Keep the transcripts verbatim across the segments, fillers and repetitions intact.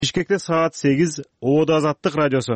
Бишкекте саат сегиз, Ободо Азаттык радиосу.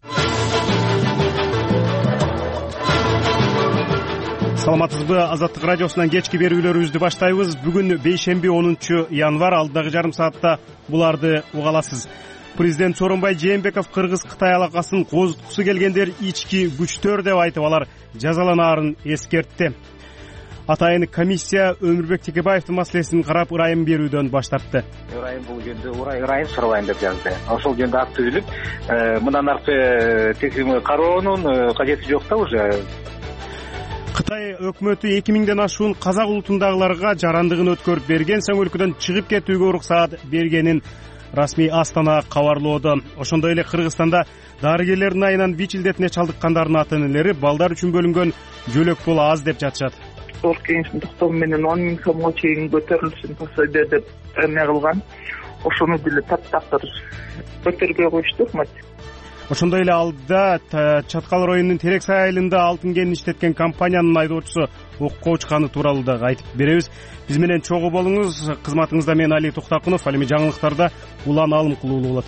Саламатсызбы, Азаттык радиосунан кечки берүүлөрүбүздү баштайбыз. Бүгүн бейшемби онунчу январь, алдыдагы жарым саатта буларды уга аласыз. Президент Сооронбай Жээнбеков Кыргыз-Кытай алакасын козуткусу келгендер ички күчтөр деп айтып, алар жазаланаарын эскертти. Атайын комиссия Өмүрбек Текебаевдин маселесин карап, ырайым берүүдөн баш тартты. Ырайым бул жөндө ырайым сурабайын деп жазды. Ошол жөндө акт түзүлүп, мындан аркы текшерүү кароонун кажети жок да уже. Кытай өкмөтү эки миңден ашуун казак улутундагыларга жарандыгын өткөрүп берген соң өлкөдөн чыгып кетүүгө уруксаат бергенин расмий Астана кабарлоодо. Ошондой эле Кыргызстанда дарыгерлердин айынан ВИЧ илдетине чалдыккандардын ата-энелери балдар үчүн бөлүнгөн жөлөк пул аз деп жатышат. Ошол кеңештин токтому менен он миң сомго чейин көтөрүлсүн пособие деп эме кылган. Ошону деле таптактыр көтөрбөй коюшту өкмөт. Ошондой эле алдыда Чаткал районунун Терексай айылында алтын кенин иштеткен компаниянын айдоочусу окко учканы тууралуу дагы айтып беребиз. Биз менен чогуу болуңуз. Кызматыңызда мен Али Токтакунов. Ал эми жаңылыктарда улан алым кылуулуу болот.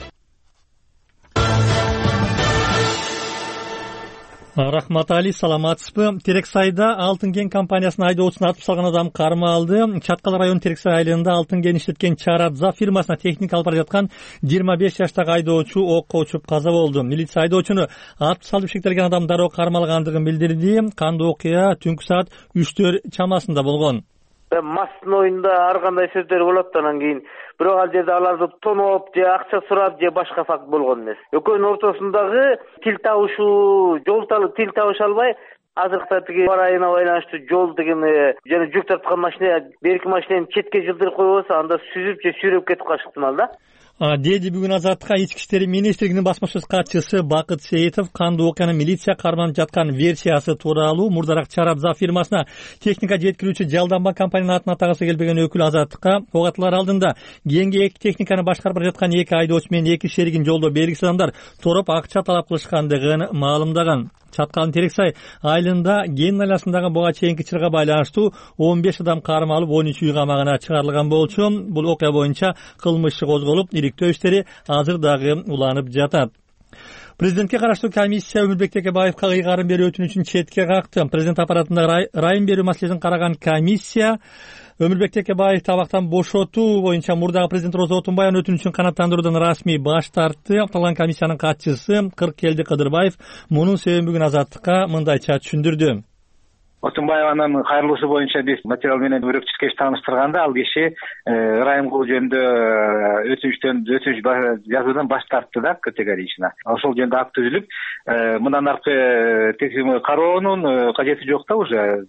Рахмат Али, саламатсызбы? Терексайда алтын кен компаниясынын айдоочусун атып салган адам кармалды. Чаткал районунун Терексай айылында алтын кен иштеткен Чарадза фирмасына техника алып бара жаткан жыйырма беш жаштагы айдоочу окко учуп каза болду. Милиция айдоочуну атып салып шектелген адам дароо кармалгандыгын билдирди. Кандуу окуя түнкү саат үчтөр чамасында болгон. Мастын оюнда ар кандай сөздөр болот, анан кийин бирок ал жерде аларды тоноп же акча сурап же башка факт болгон эмес. Экөөнүн ортосундагы тил табышуу, жол талып тил табыша албай, азыркы тиги барайына байланыштуу жол деген жана жүк тарткан машина берки машинаны четке жылдырып койбосо, анда сүзүп же сүйрөп кетип калышы ыктымал да. Деди бүгүн Азаттыкка Ички иштер министрлигинин басма сөз катчысы Бакыт Сейитов кандуу окуянын милиция карманып жаткан версиясы тууралуу мурдараак Чарадза фирмасына техника жеткирүүчү жалданба компаниянын атын атагысы келбеген өкүл Азаттыкка угатылар алдында кийинки эки техниканы башкарып бара жаткан эки айдоочу менен эки шеригин жолдо белгисиз адамдар тороп акча талап кылышкандыгын маалымдаган. Чаткалдын Терексай айылында кен айласындагы буга чейинки чырга байланыштуу он беш адам кармалып, он үч үй камагына чыгарылган болчу. Бул окуя боюнча кылмыш иши козголуп, ириктөө иштери азыр дагы уланып жатат. Президентке караштуу комиссия Өмүрбек Текебаевка ыйгарын берүү өтүнүчүн четке какты. Президент аппаратында ырайым берүү маселесин караган комиссия Өмүрбек Текебаев табактан бошотуу боюнча мурдагы президент Роза Отунбаевдын өтүнүчүн канааттандыруудан расмий баш тартты. Аталган комиссиянын катчысы Кыркелди Кыдырбаев мунун себебин бүгүн Азаттыкка мындайча түшүндүрдү. Отунбаеванын кайрылуусу боюнча биз материал менен өрөкчүскө тааныштырганда ал киши ырайым кылуу жөнүндө өтүнүчтөн өтүнүч жазуудан баш тартты да, категорично. Ошол жөнүндө акт түзүлүп, мындан аркы текшерүү кароонун кажети жок да уже.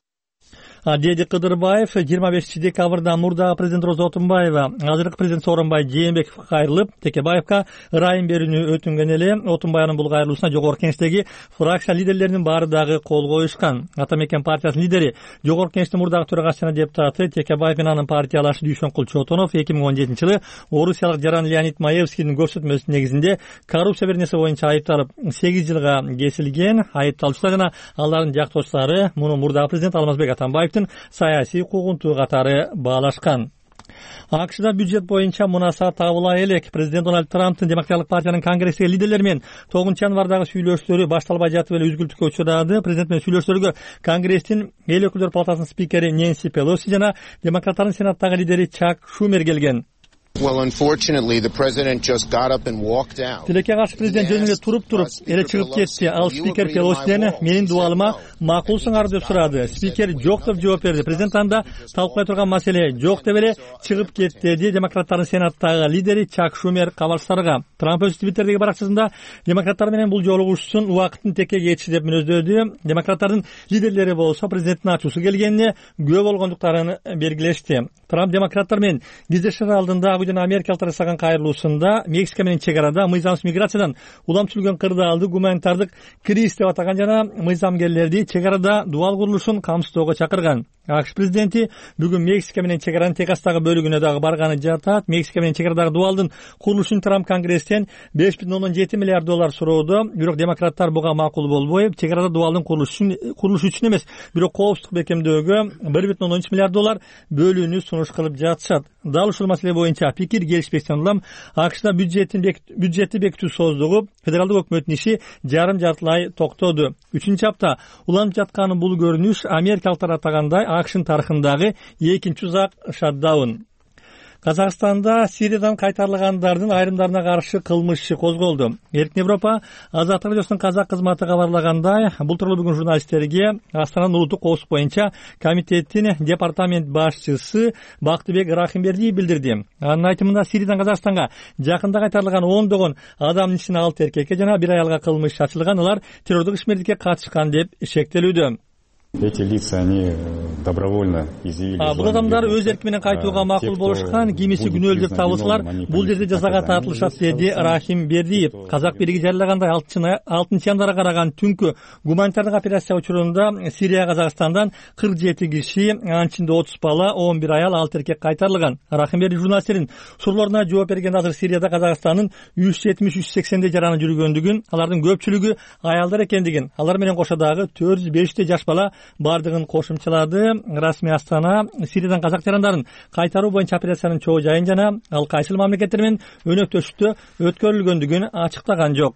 Деди Кыдырбаев жыйырма бешинчи декабрда мурдагы президент Роза Отунбаева азыркы президент Сооронбай Жээнбековго кайрылып, Текебаевка ырайым берүүнү өтүнгөн эле. Отунбаевдин бул кайрылуусуна жогорку кеңештеги фракция лидерлеринин баары дагы кол коюшкан. Ата мекен партиясынын лидери, жогорку кеңештин мурдагы төрагасы жана депутаты Текебаев менен анын партиялашы Дүйшөнкул Чотонов эки миң он жетинчи жылы орусиялык жаран Леонид Маевскийдин көрсөтмөсүнүн негизинде коррупция беренеси боюнча айыпталып сегиз жылга кесилген. Айыпталуучулар жана алардын жактоочулары муну мурдагы президент Алмазбек Атамбаев саясий куугунтуу катары баалашкан. АКШда бюджет боюнча мунаса табылай элек. Президент Дональд Трамптын Демократиялык партиянын конгресстеги лидерлери менен тогузунчу январдагы сүйлөшүүлөрү башталбай жатып эле үзгүлтүккө учурады. Президент менен сүйлөшүүлөргө Конгресстин эл өкүлдөр палатасынын спикери Нэнси Пелоси жана демократтардын сенаттагы лидери Чак Шумер келген. Well, unfortunately, the president just got up and walked out. Тилекке каршы президент жөнүндө туруп-туруп эле чыгып кетти. Ал спикер Пелосиден менин дуалыма макулсуңар деп сурады. Спикер жок деп жооп берди. Президент анда талкуулай турган маселе жок деп эле чыгып кетти, деди демократтардын сенаттагы лидери Чак Шумер кабарчыларга. Трамп өз Твиттердеги баракчасында демократтар менен бул жолугушуусун убакытын текке кетиши деп мүнөздөдү. Демократтардын лидерлери болсо президенттин ачуусу келгенине күбө болгондуктарын белгилешти. Трамп демократтар менен кездешер алдында жана америкалыктар жасаган кайрылуусунда Мексика менен чек арада мыйзамсыз миграциядан улам түзүлгөн кырдаалды гуманитардык криз деп атаган жана мыйзамгерлерди чек арада дубал курулушун камсыздоого чакырган. АКШ президенти бүгүн Мексика менен чек аранын текастагы бөлүгүнө дагы барганы жатат. Мексика менен чек арадагы дубалдын курулушун Трамп Конгресстен беш бүтүн ондон жети миллиард доллар суроодо. Бирок демократтар буга макул болбой, чек арада дубалдын курулушу үчүн эмес, бирок коопсуздук бекемдөөгө бир бүтүн ондон үч миллиард доллар бөлүүнү сунуш кылып жатышат. Дал ушул маселе боюнча пикир келишпестен улам АКШда бюджетти бекитүү сооздугу федералдык өкмөттүн иши жарым жартылай токтоду. Үчүнчү апта уланып жаткан бул көрүнүш америкалыктар атагандай АКШнын тарыхындагы экинчи узак шатдаун. Казакстанда Сириядан кайтарылгандардын айрымдарына каршы кылмыш иши козголду. Эркин Европа Азаттык радиосунун казак кызматы кабарлагандай, бул тууралуу бүгүн журналисттерге Астананын улуттук коопсуздук боюнча комитеттин департамент башчысы Бактыбек Рахимбердиев билдирди. Анын айтымында Сириядан Казакстанга жакында кайтарылган ондогон адамдын ичинен алты эркекке жана бир аялга кылмыш ачылган, алар террордук ишмердикке катышкан деп шектелүүдө. Эти лица, они добровольно изъявили. Бул адамдар өз эрки менен кайтууга макул болушкан, кимиси күнөөлүү деп табылсалар, бул жерде жазага тартылышат, деди Рахим Бердиев. Казак бийлиги жарыялагандай алтынчы январга караган түнкү гуманитардык операция учурунда Сирия Казакстандан кырк жети киши, анын ичинде отуз бала, он бир аял, алты эркек кайтарылган. Рахим Бердиев журналисттердин суроолоруна жооп бергенде азыр Сирияда Казакстандын үч жүз жетимиш үч жүз сексендей жараны жүргөндүгүн, алардын көпчүлүгү аялдар экендигин, алар менен кошо дагы төрт жүз бештей жаш бала бардыгын кошумчалады. Расмий Астана Сириядан казак жарандарын кайтаруу боюнча операциянын чоо жайын жана ал кайсыл мамлекеттер менен өнөктөштүктө өткөрүлгөндүгүн ачыктаган жок.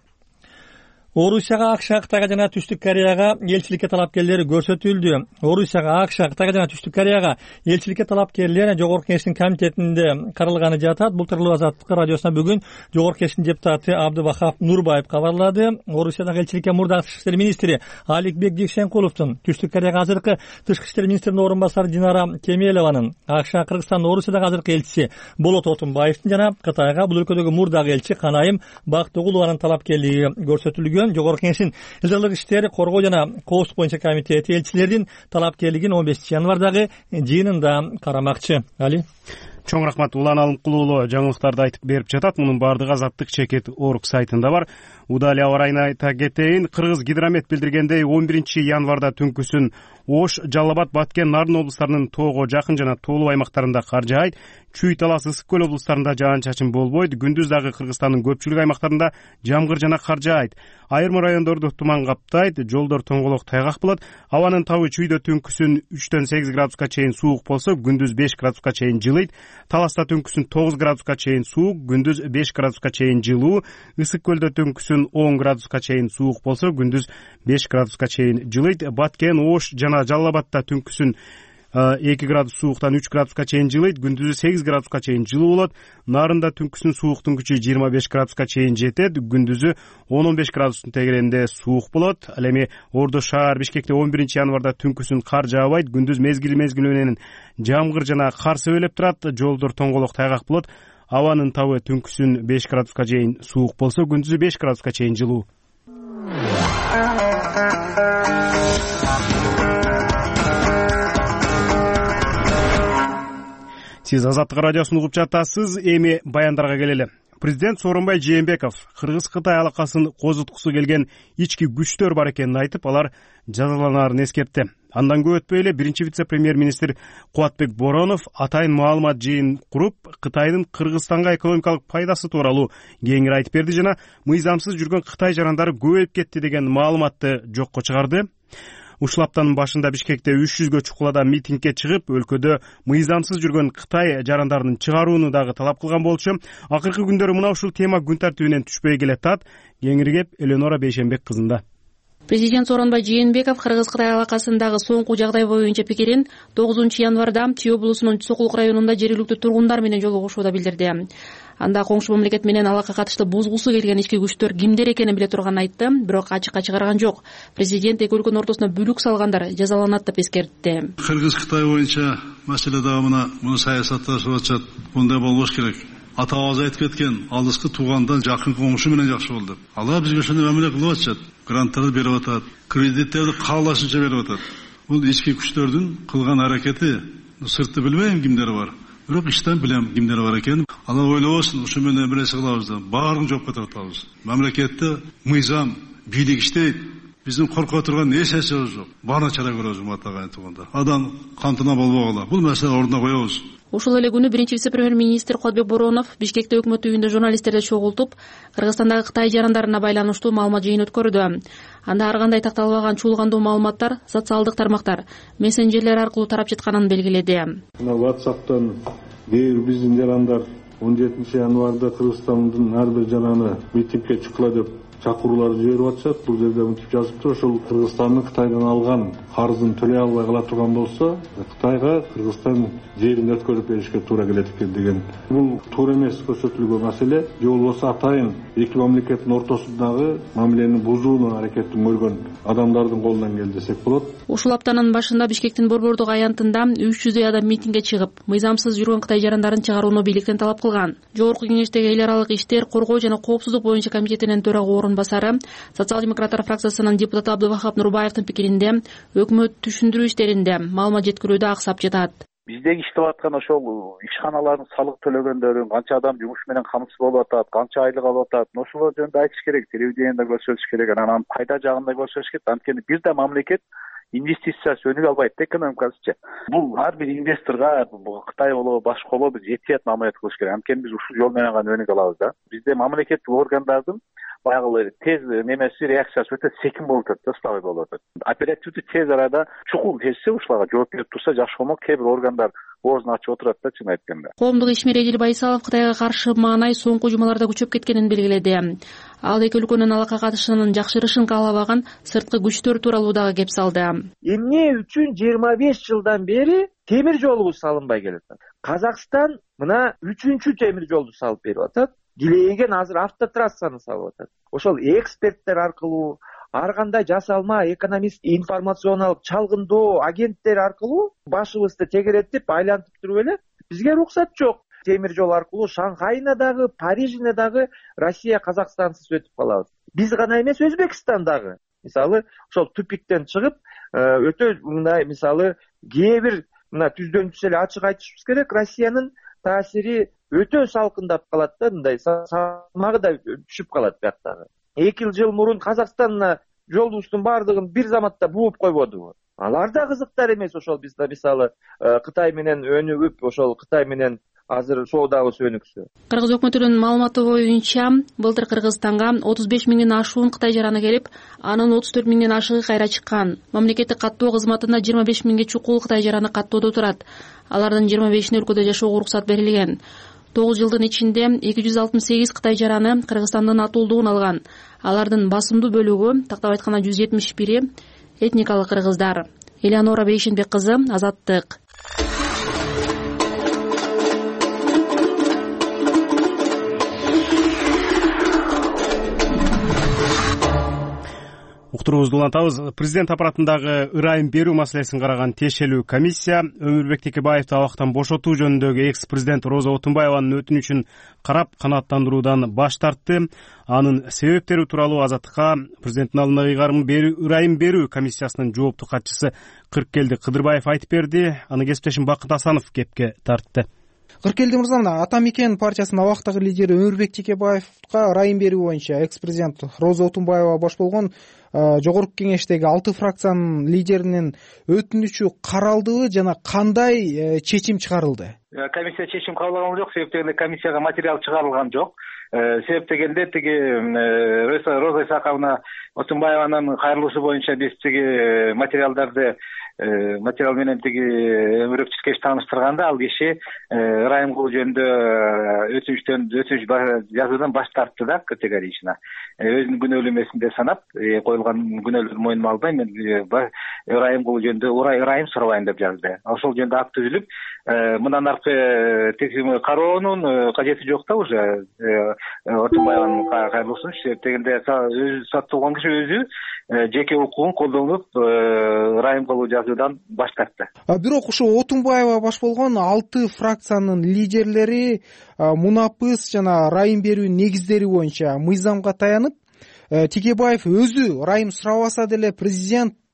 Орусияга, АКШга, Кытайга жана Түштүк Кореяга элчиликке талапкерлер көрсөтүлдү. Орусияга, АКШга, Кытайга жана Түштүк Кореяга элчиликке талапкерлер Жогорку Кеңештин комитетинде каралганы жатат. Бул тууралуу Азаттык радиосуна бүгүн Жогорку Кеңештин депутаты Абдывахап Нурбаев кабарлады. Орусиядагы элчиликке мурдагы тышкы иштер министри Аликбек Бекшенкуловдун, Түштүк Кореяга азыркы тышкы иштер министринин орун басары Динара Кемелованын, АКШга, Кыргызстандын Орусиядагы азыркы элчиси Болот Отунбаевдин жана Кытайга бул өлкөдөгү мурдагы элчи Канайым Бактыгулованын талапкерлиги көрсөтүлгөн. Жогорку Кеңештин элдик иштери коргоо жана коопсуздук боюнча комитети элчилердин талапкерлигин он бешинчи январдагы жыйынында карамакчы. Али чоң рахмат. Улан Алымкулуулу жаңылыктарды айтып берип жатат. Мунун баардыгы Азаттык чекит орг сайтында бар. Удали аба райына айта кетейин. Кыргыз гидромет билдиргендей он биринчи январда түнкүсүн Ош, Жалал Абад, Баткен, Нарын облустарынын тоого жакын жана тоолуу аймактарында кар жаайт. Чүй, Талас, Ысык көл облустарында жаан-чачын болбойт. Күндүз дагы Кыргызстандын көпчүлүк аймактарында жамгыр жана кар жаайт. Айрым райондорду туман каптайт, жолдор тоңголок тайгак болот. Абанын табы чүйдө түнкүсүн үчтөн сегиз градуска чейин суук болсо, күндүз беш градуска чейин жылыйт. Таласта түнкүсүн тогуз градуска чейин суук, күндүз беш градуска чейин жылуу. Ысык көлдө түнкүсүн он градуска чейин суук болсо, күндүз беш градуска чейин жылыйт. Баткен, Ош жана Жалал Абадта түнкүсүн эки градус сууктан үч градуска чейин жылыйт, күндүзү сегиз градуска чейин жылуу болот. Нарында түнкүсүн сууктун күчү жыйырма беш градуска чейин жетет, күндүзү он он беш градустун тегерегинде суук болот. Ал эми Ордо шаар Бишкекте он биринчи январда түнкүсүн кар жаабайт, күндүз мезгил мезгил менен жамгыр жана кар себелеп турат, жолдор тоңголок тайгак болот. Абанын табы түнкүсүн беш градуска чейин суук болсо, күндүзү беш градуска чейин жылуу. Сиз Азаттык радиосун угуп жатасыз. Эми баяндарга келели. Президент Сооронбай Жээнбеков Кыргыз-Кытай алакасын козуткусу келген ички күчтөр бар экенин айтып, алар жазаланарын эскертти. Андан көп өтпөй эле биринчи вице-премьер-министр Кубатбек Боронов атайын маалымат жыйын куруп, Кытайдын Кыргызстанга экономикалык пайдасы тууралуу кеңири айтып берди жана мыйзамсыз жүргөн Кытай жарандары көбөйүп кетти деген маалыматты жокко чыгарды. Ушул аптанын башында Бишкекте үч жүзгө чукулада митингге чыгып, өлкөдө мыйзамсыз жүргөн Кытай жарандарын чыгарууну дагы талап кылган болчу. Акыркы күндөрү мына ушул тема күн тартибинен түшпөй келатат. Кеңири кеп Эленора Бейшенбек кызында. Президент Сооронбай Жээнбеков Кыргыз-Кытай алакасындагы соңку жагдай боюнча пикирин тогузунчу январда Чүй облусунун Сокулук районунда жергиликтүү тургундар менен жолугушууда билдирди. Анда коңшу мамлекет менен алака катыштуу бузгусу келген ички күчтөр кимдер экенин биле турганын айтты, бирок ачыкка чыгарган жок. Президент эки өлкөнүн ортосуна бүлүк салгандар жазаланат деп эскертти. Кыргыз-Кытай боюнча маселе дагы мына муну саясатташып атышат. Мындай болбош керек. Ата-бабабыз айтып кеткен, алдыскы туугандан жакын коңшу менен жакшы болду. Алар бизге ошондой мамиле кылып атышат. Гранттарды берип атат, кредиттерди каалашынча берип атат. Бул ички күчтөрдүн кылган аракети, сыртты билбейм кимдери бар. Бирок иштен билем кимдер бар экенин. Алар ойлобосун, ушу менен эмнеси кылабыз да баарын жопко тартабыз. Мамлекетте мыйзам, бийлик иштейт. биздин коркуп турган эч нерсебиз жок. Баарын чара көрөбүз урматтуу агайын туугандар. Адам кантына болбогула. Бул маселе ордуна коебуз. Ушул эле күнү биринчи вице-премьер-министр Кодбек Боронов Бишкекте өкмөт үйүндө журналисттерди чогултуп, Кыргызстандагы Кытай жарандарына байланыштуу маалымат жыйын өткөрдү. Анда ар кандай такталбаган чуулгандуу маалыматтар социалдык тармактар, мессенджерлер аркылуу тарап жатканын белгиледи. Мына WhatsApp'тан кээ бир биздин жарандар он жетинчи январда Кыргызстандын ар бир жараны митингге чыккыла деп чакыруулар жиберип атышат. Бул жерде мынтип жазыптыр: ошол Кыргызстандын Кытайдан алган карызын төлөй албай кала турган болсо, Кытайга Кыргызстан жерин өткөрүп беришке туура келет экен деген. Бул туура эмес көрсөтүлгөн маселе. Же болбосо атайын эки мамлекеттин ортосундагы мамилени бузууну аракетин көргөн адамдардын колунан келди десек болот. Ушул аптанын башында Бишкектин Борбордук аянтында үч жүздөй адам митингге чыгып, мыйзамсыз жүргөн Кытай жарандарын чыгарууну бийликтен талап кылган. Жогорку кеңештеги эл аралык иштер, коргоо жана коопсуздук боюнча комитетинин төрага орунбасары, социал-демократтар фракциясынын депутаты Абдывахап Нурбаевдин пикиринде, өкмөт түшүндүрүү иштеринде маалымат жеткирүүдө аксап жатат. Биздеги иштеп аткан ошол ишканалардын салык төлөгөндөрүн, канча адам жумуш менен камсыз болуп атат, канча айлык алып атат, ошолор жөнүндө айтыш керек, телевидениеде көрсөтүш керек, анан пайда жагында көрсөтүш керек. Анткени бир да мамлекет инвестициясы өнүгө албайт, экономикасычы. Бул ар бир инвесторго Кытай болобу, башка болобу жетият мамиле кылыш керек. Анткени биз ушул жол менен гана өнүгө алабыз да. Бизде мамлекеттик органдардын баягы тез немеси, реакциясы өтө секин болуп атат, устабай болуп атат. Оперативдүү тез арада чукул чечсе, ушуларга жооп берип турса жакшы болмок. Кээ бир органдар оозун ачып отурат да, чын айтканда. Коомдук ишмер Эдил Байсалов Кытайга каршы маанай соңку жумаларда күчөп кеткенин белгиледи. Ал эки өлкөнүн алака катышынын жакшырышын каалабаган сырткы күчтөр тууралуу дагы кеп салды. Эмне үчүн жыйырма беш жылдан бери темир жолубуз салынбай келет? Казакстан мына үчүнчү темир жолду салып берип атат. Дилеген азыр автотрассаны салып атат. Ошол эксперттер аркылуу, ар кандай жасалма экономист, информационалдык чалгындоо агенттер аркылуу башыбызды тегеретип, айлантып туруп эле бизге уруксат жок. Темир жол аркылуу Шанхайына дагы, Парижине дагы Россия Казакстансыз өтүп калабыз. Биз гана эмес, Өзбекстан дагы. Мисалы, ошол тупиктен чыгып, өтө мындай мисалы кээ бир мына түздөн-түз эле ачык айтышыбыз керек, Россиянын таасири өтө салкындап калат да, мындай салмагы да түшүп калат бияктагы. эки жыл мурун Казакстанга жолубуздун баардыгын бир заматта бууп койбодубу? Алар да кызыктар эмес. Ошол бизде мисалы Кытай менен өнүгүп, ошол Кытай менен азыр соодабыз өнүксө. Кыргыз өкмөтүнүн маалыматы боюнча, былтыр Кыргызстанга отуз беш миңден ашуун Кытай жараны келип, анын отуз төрт миңден ашыгы кайра чыккан. Мамлекеттик каттоо кызматында жыйырма беш миңге чукул Кытай жараны каттоодо турат. Алардын жыйырма бешине өлкөдө жашоого уруксат берилген. тогуз жылдын ичинде эки жүз алтымыш сегиз Кытай жараны Кыргызстандын атуулдугун алган. Алардын басымдуу бөлүгү, тактап айтканда жүз жетимиш бири этникалык кыргыздар. Элеонора Бейшенбек кызы, Азаттык. Уктуруубузду улантабыз. Президент аппаратындагы ырайым берүү маселесин караган тиешелүү комиссия Өмүрбек Текебаевди абактан бошотуу жөнүндөгү экс-президент Роза Отунбаеванын өтүнүчүн карап канааттандыруудан баш тартты. Анын себептери тууралуу Азаттыкка президенттин алдына ыйгарым ырайым берүү комиссиясынын жооптуу катчысы Кыркелди Кыдырбаев айтып берди. Аны кесиптешим Бакыт Асанов кепке тартты. Кыркелди мырза, мына Ата Мекен партиясынын абактагы лидери Өмүрбек Текебаевга ырайым берүү боюнча экс-президент Роза Отунбаева баш болгон жогорку кеңештеги алты фракциянын лидеринин өтүнүчү каралдыбы жана кандай чечим чыгарылды? Комиссия чечим кабыл алган жок, себеп дегенде комиссияга материал чыгарылган жок. Себеп дегенде тиги Роза Исаковна Отунбаеванын кайрылышы боюнча биз тиги материалдарды материал менен тиги Өмүрбек Текебаевди тааныштырганда, ал киши ырайым кылуу жөнүндө өтүнүчтөн өтүнүч жазуудан баш тартты да, категорично. Өзүнүн күнөөлүү эмесинде санап, коюлган күнөөлөрдү мойнума албай, мен ырайым кылуу жөнүндө ырайым сурабайм деп жазды. Ошол жөнүндө акт түзүлүп, мындан аркы текшерүү кароонун кажети жок да уже Отунбаеванын кайрылышын. Себеп дегенде өзү сатталган киши өзү жеке укугун колдонуп ырайым кылуу жазуудан баш тартты. Бирок ушул Отунбаева баш болгон алты фракциянын лидерлери мунапыс жана ырайым берүү негиздери боюнча мыйзамга таянып, Текебаев өзү ырайым сурабаса деле президент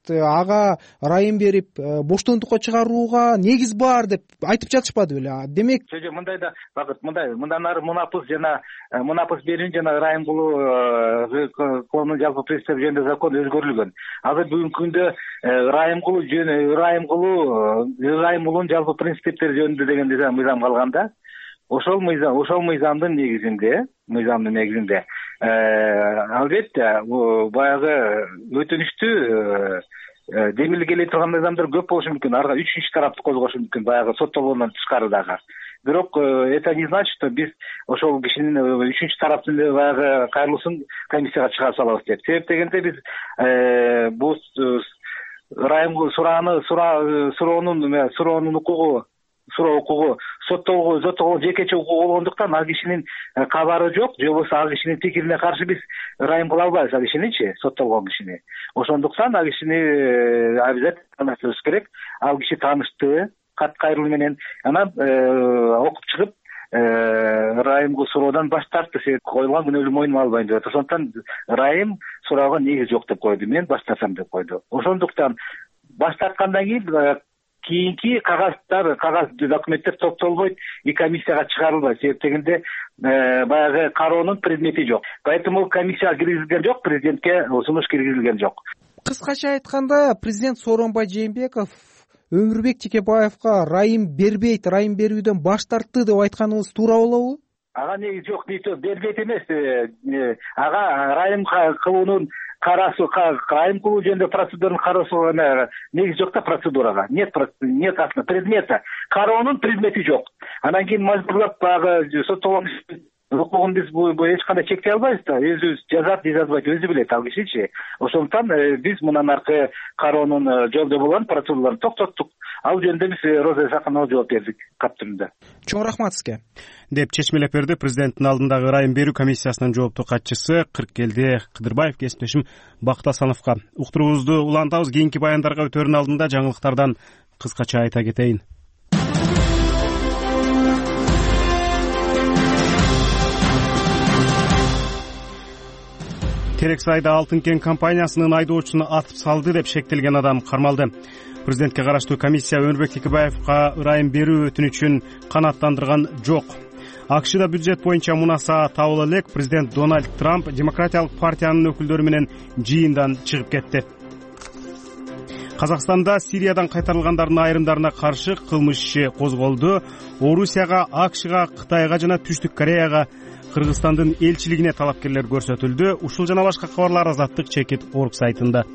ага ырайым берип боштондукка чыгарууга негиз бар деп айтып жатышпады беле? Демек жок жок мындай да Бакыт, мындай мындан ары мунапыс жана мунапыс берүүнү жана ырайымгулуу коомдун жалпы принциптери жөнүндө закон өзгөрүлгөн. Азыр бүгүнкү күндө ырайымгулуу жөн ырайымгулуу ырайымгулуунун жалпы принциптери жөнүндө деген мыйзам калган да. Ошол мыйзам ошол мыйзамдын негизинде мыйзамдын негизинде албетте баягы өтүнүштү демилге келе турган мыйзамдар көп болушу мүмкүн. Арга үчүнчү тарапты козгошу мүмкүн, баягы соттолгондон тышкары дагы. Бирок это не значит, что биз ошол кишинин үчүнчү тараптын баягы кайрылуусун комиссияга чыгара салабыз деп. Себеп дегенде биз бул ырайым сурааны суроонун суроонун укугу суроо укугу соттолгоо соттолгоо жекече укугу болгондуктан ал кишинин кабары жок, же болбосо ал кишинин пикирине каршы биз ырайым кыла албайбыз ал кишиничи, соттолгон кишини. Ошондуктан ал кишини обязательно танышыбыз керек. Ал киши таанышты кат кайрылуу менен, анан окуп чыгып ырайымгы суроодан баш тартты. Себеп коюлган күнөөлүү мойнума албайм деп. Ошондуктан ырайым суроого негиз жок деп койду. Мен баш тартам деп койду. Ошондуктан баш тарткандан кийин кийинки кагазддар кагаз документтер топтолбойт, и комиссияга чыгарылбайт. Себеп дегенде баягы кароонун предмети жок. Поэтому комиссияга киргизилген жок, президентке сунуш киргизилген жок. Кыскача айтканда, президент Сооронбай Жээнбеков Өмүрбек Текебаевка ырайым бербейт, ырайым берүүдөн баш тартты деп айтканыңыз туура болобу? Ага негиз жок дейт, бербейт эмес. Ага ырайым кылуунун карасу ырайым кылуу жөнүндө процедуранын кароосуна негиз жок да процедурага. Нет нет аслында предмета. Кароонун предмети жок. Анан кийин мажбурлап баягы соттолгон укугун биз эч кандай чектей албайбыз да. Өзүбүз жазат, жазбайт өзү билет ал кишичи. Ошондуктан биз мындан аркы кароонун жолдо болгон процедураларын токтоттук. Ал жөнүндө биз Роза Сакынова жооп бердик кат түрүндө. Чоң рахмат сизге. Деп чечмелеп берди президенттин алдындагы ырайым берүү комиссиясынын жооптуу катчысы Кыркелди Кыдырбаев кесиптешим Бакыт Асановго. Уктуруубузду улантабыз. Кийинки баяндарга өтөрүнүн алдында жаңылыктардан кыскача айта кетейин. Терекс айда Алтын кен компаниясынын айдоочусуну атып салды деп шектелген адам кармалды. Президентке караштуу комиссия Өмүрбек Текебаевка ырайым берүү өтүнүчүн канааттандырган жок. АКШда бюджет боюнча мунаса табыла элек президент Дональд Трамп Демократиялык партиянын өкүлдөрү менен жыйындан чыгып кетти. Казакстанда Сириядан кайтарылгандардын айрымдарына каршы кылмыш иши козголду. Орусияга, АКШга, Кытайга жана Түштүк Кореяга, Кыргызстандын элчилигине талапкерлер көрсөтүлдү. Ушул жана башка кабарлар Азаттык чекит орг сайтында.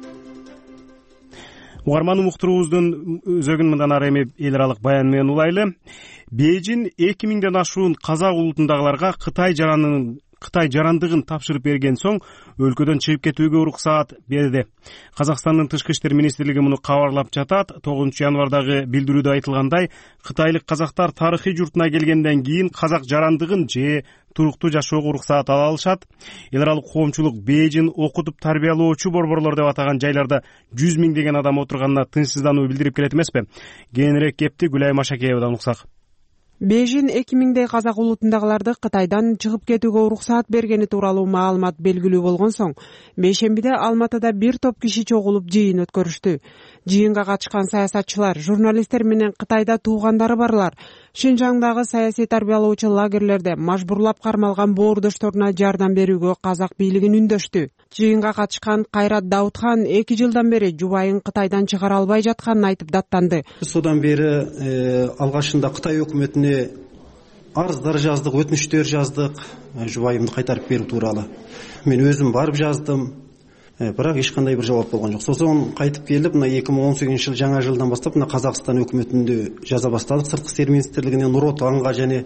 Угарман уктуруубуздун өзөгүн мындан ары эми эл аралык баян менен улайлы. Бейжин эки миңден ашуун казак улутундагыларга Кытай жаранын Кытай жарандыгын тапшырып берген соң өлкөдөн чыгып кетүүгө уруксаат берди. Казакстандын тышкы иштер министрлиги муну кабарлап жатат. тогузунчу январдагы билдирүүдө айтылгандай, кытайлык казактар тарыхый журтуна келгенден кийин казак жарандыгын же туруктуу жашоого уруксаат ала алышат. Эл аралык коомчулук Бейжин окутуп тарбиялоочу борборлор деп атаган жайларда жүз миңдеген адам отурганына тынчсыздануу билдирип келет эмеспи? Кийинирээк кепти Гүлай Машакеевадан уксак. Бейжин эки миңдей казак улутундагыларды Кытайдан чыгып кетүүгө уруксаат бергени тууралуу маалымат белгилүү болгон соң, бейшембиде Алматыда бир топ киши чогулуп жыйын өткөрүштү. Жыйынга катышкан саясатчылар, журналисттер менен Кытайда туугандары барлар Шинжаңдагы саясий тарбиялоочу лагерлерде мажбурлап кармалган боордошторуна жардам берүүгө казак бийлигин үндөштү. Жыйынга катышкан Кайрат Даутхан эки жылдан бери жубайын Кытайдан чыгара албай жатканын айтып даттанды. Содан бери алгашында Кытай өкмөтүнө арыздар жаздык, өтүнүчтөр жаздык, жубайымды кайтарып берүү тууралуу. Мен өзүм барып жаздым, бирок эч кандай бир жооп болгон жок. Сосон кайтып келип, мына эки миң он сегизинчи жыл жаңа жылдан баштап мына Казакстан өкмөтүндө жаза баштадык. Сырткы иштер министрлигинен Нур Отанга жана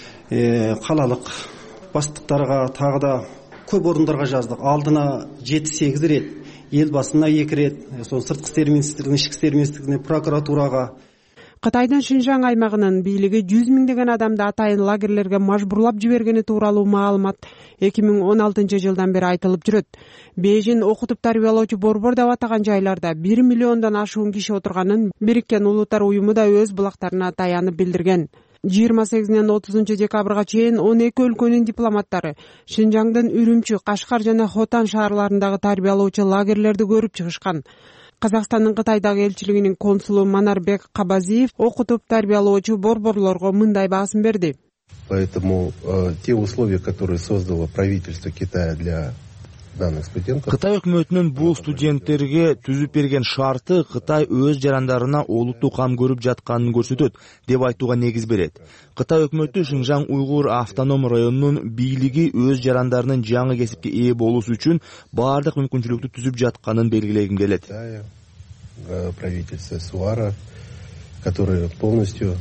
калалык баштыктарга, тагы да көп орундарга жаздык. Алдына жети сегиз рет, эл басына эки рет, сонун сырткы иштер министрлигине, ички иштер министрлигине, прокуратурага. Кытайдын Шинжаң аймагынын бийлиги жүз миңдеген адамды атайын лагерлерге мажбурлап жибергени тууралуу маалымат эки миң он алтынчы жылдан бери айтылып жүрөт. Бейжин окутуп тарбиялоочу борбор деп атаган жайларда бир миллиондон ашуун киши отурганын Бириккен Улуттар уюму да өз булактарына таянып билдирген. жыйырма сегизинен отузунчу декабрга чейин он эки өлкөнүн дипломаттары Шинжаңдын Үрүмчү, Кашкар жана Хотан шаарларындагы тарбиялоочу лагерлерди көрүп чыгышкан. Казакстандын Кытайдагы элчилигинин консулу Манарбек Кабазиев окутуп тарбиялоочу борборлорго мындай баасын берди. Поэтому э, те условия, которые создало правительство Китая для данных студентов. Кытай өкмөтүнүн бул студенттерге түзүп берген шарты Кытай өз жарандарына олуттуу кам көрүп жатканын көрсөтөт деп айтууга негиз берет. Кытай өкмөтү Шинжаң уйгур автоном районунун бийлиги өз жарандарынын жаңы кесипке ээ болуусу үчүн баардык мүмкүнчүлүктү түзүп жатканын белгилегим келет. Правительство СУАРа, которое полностью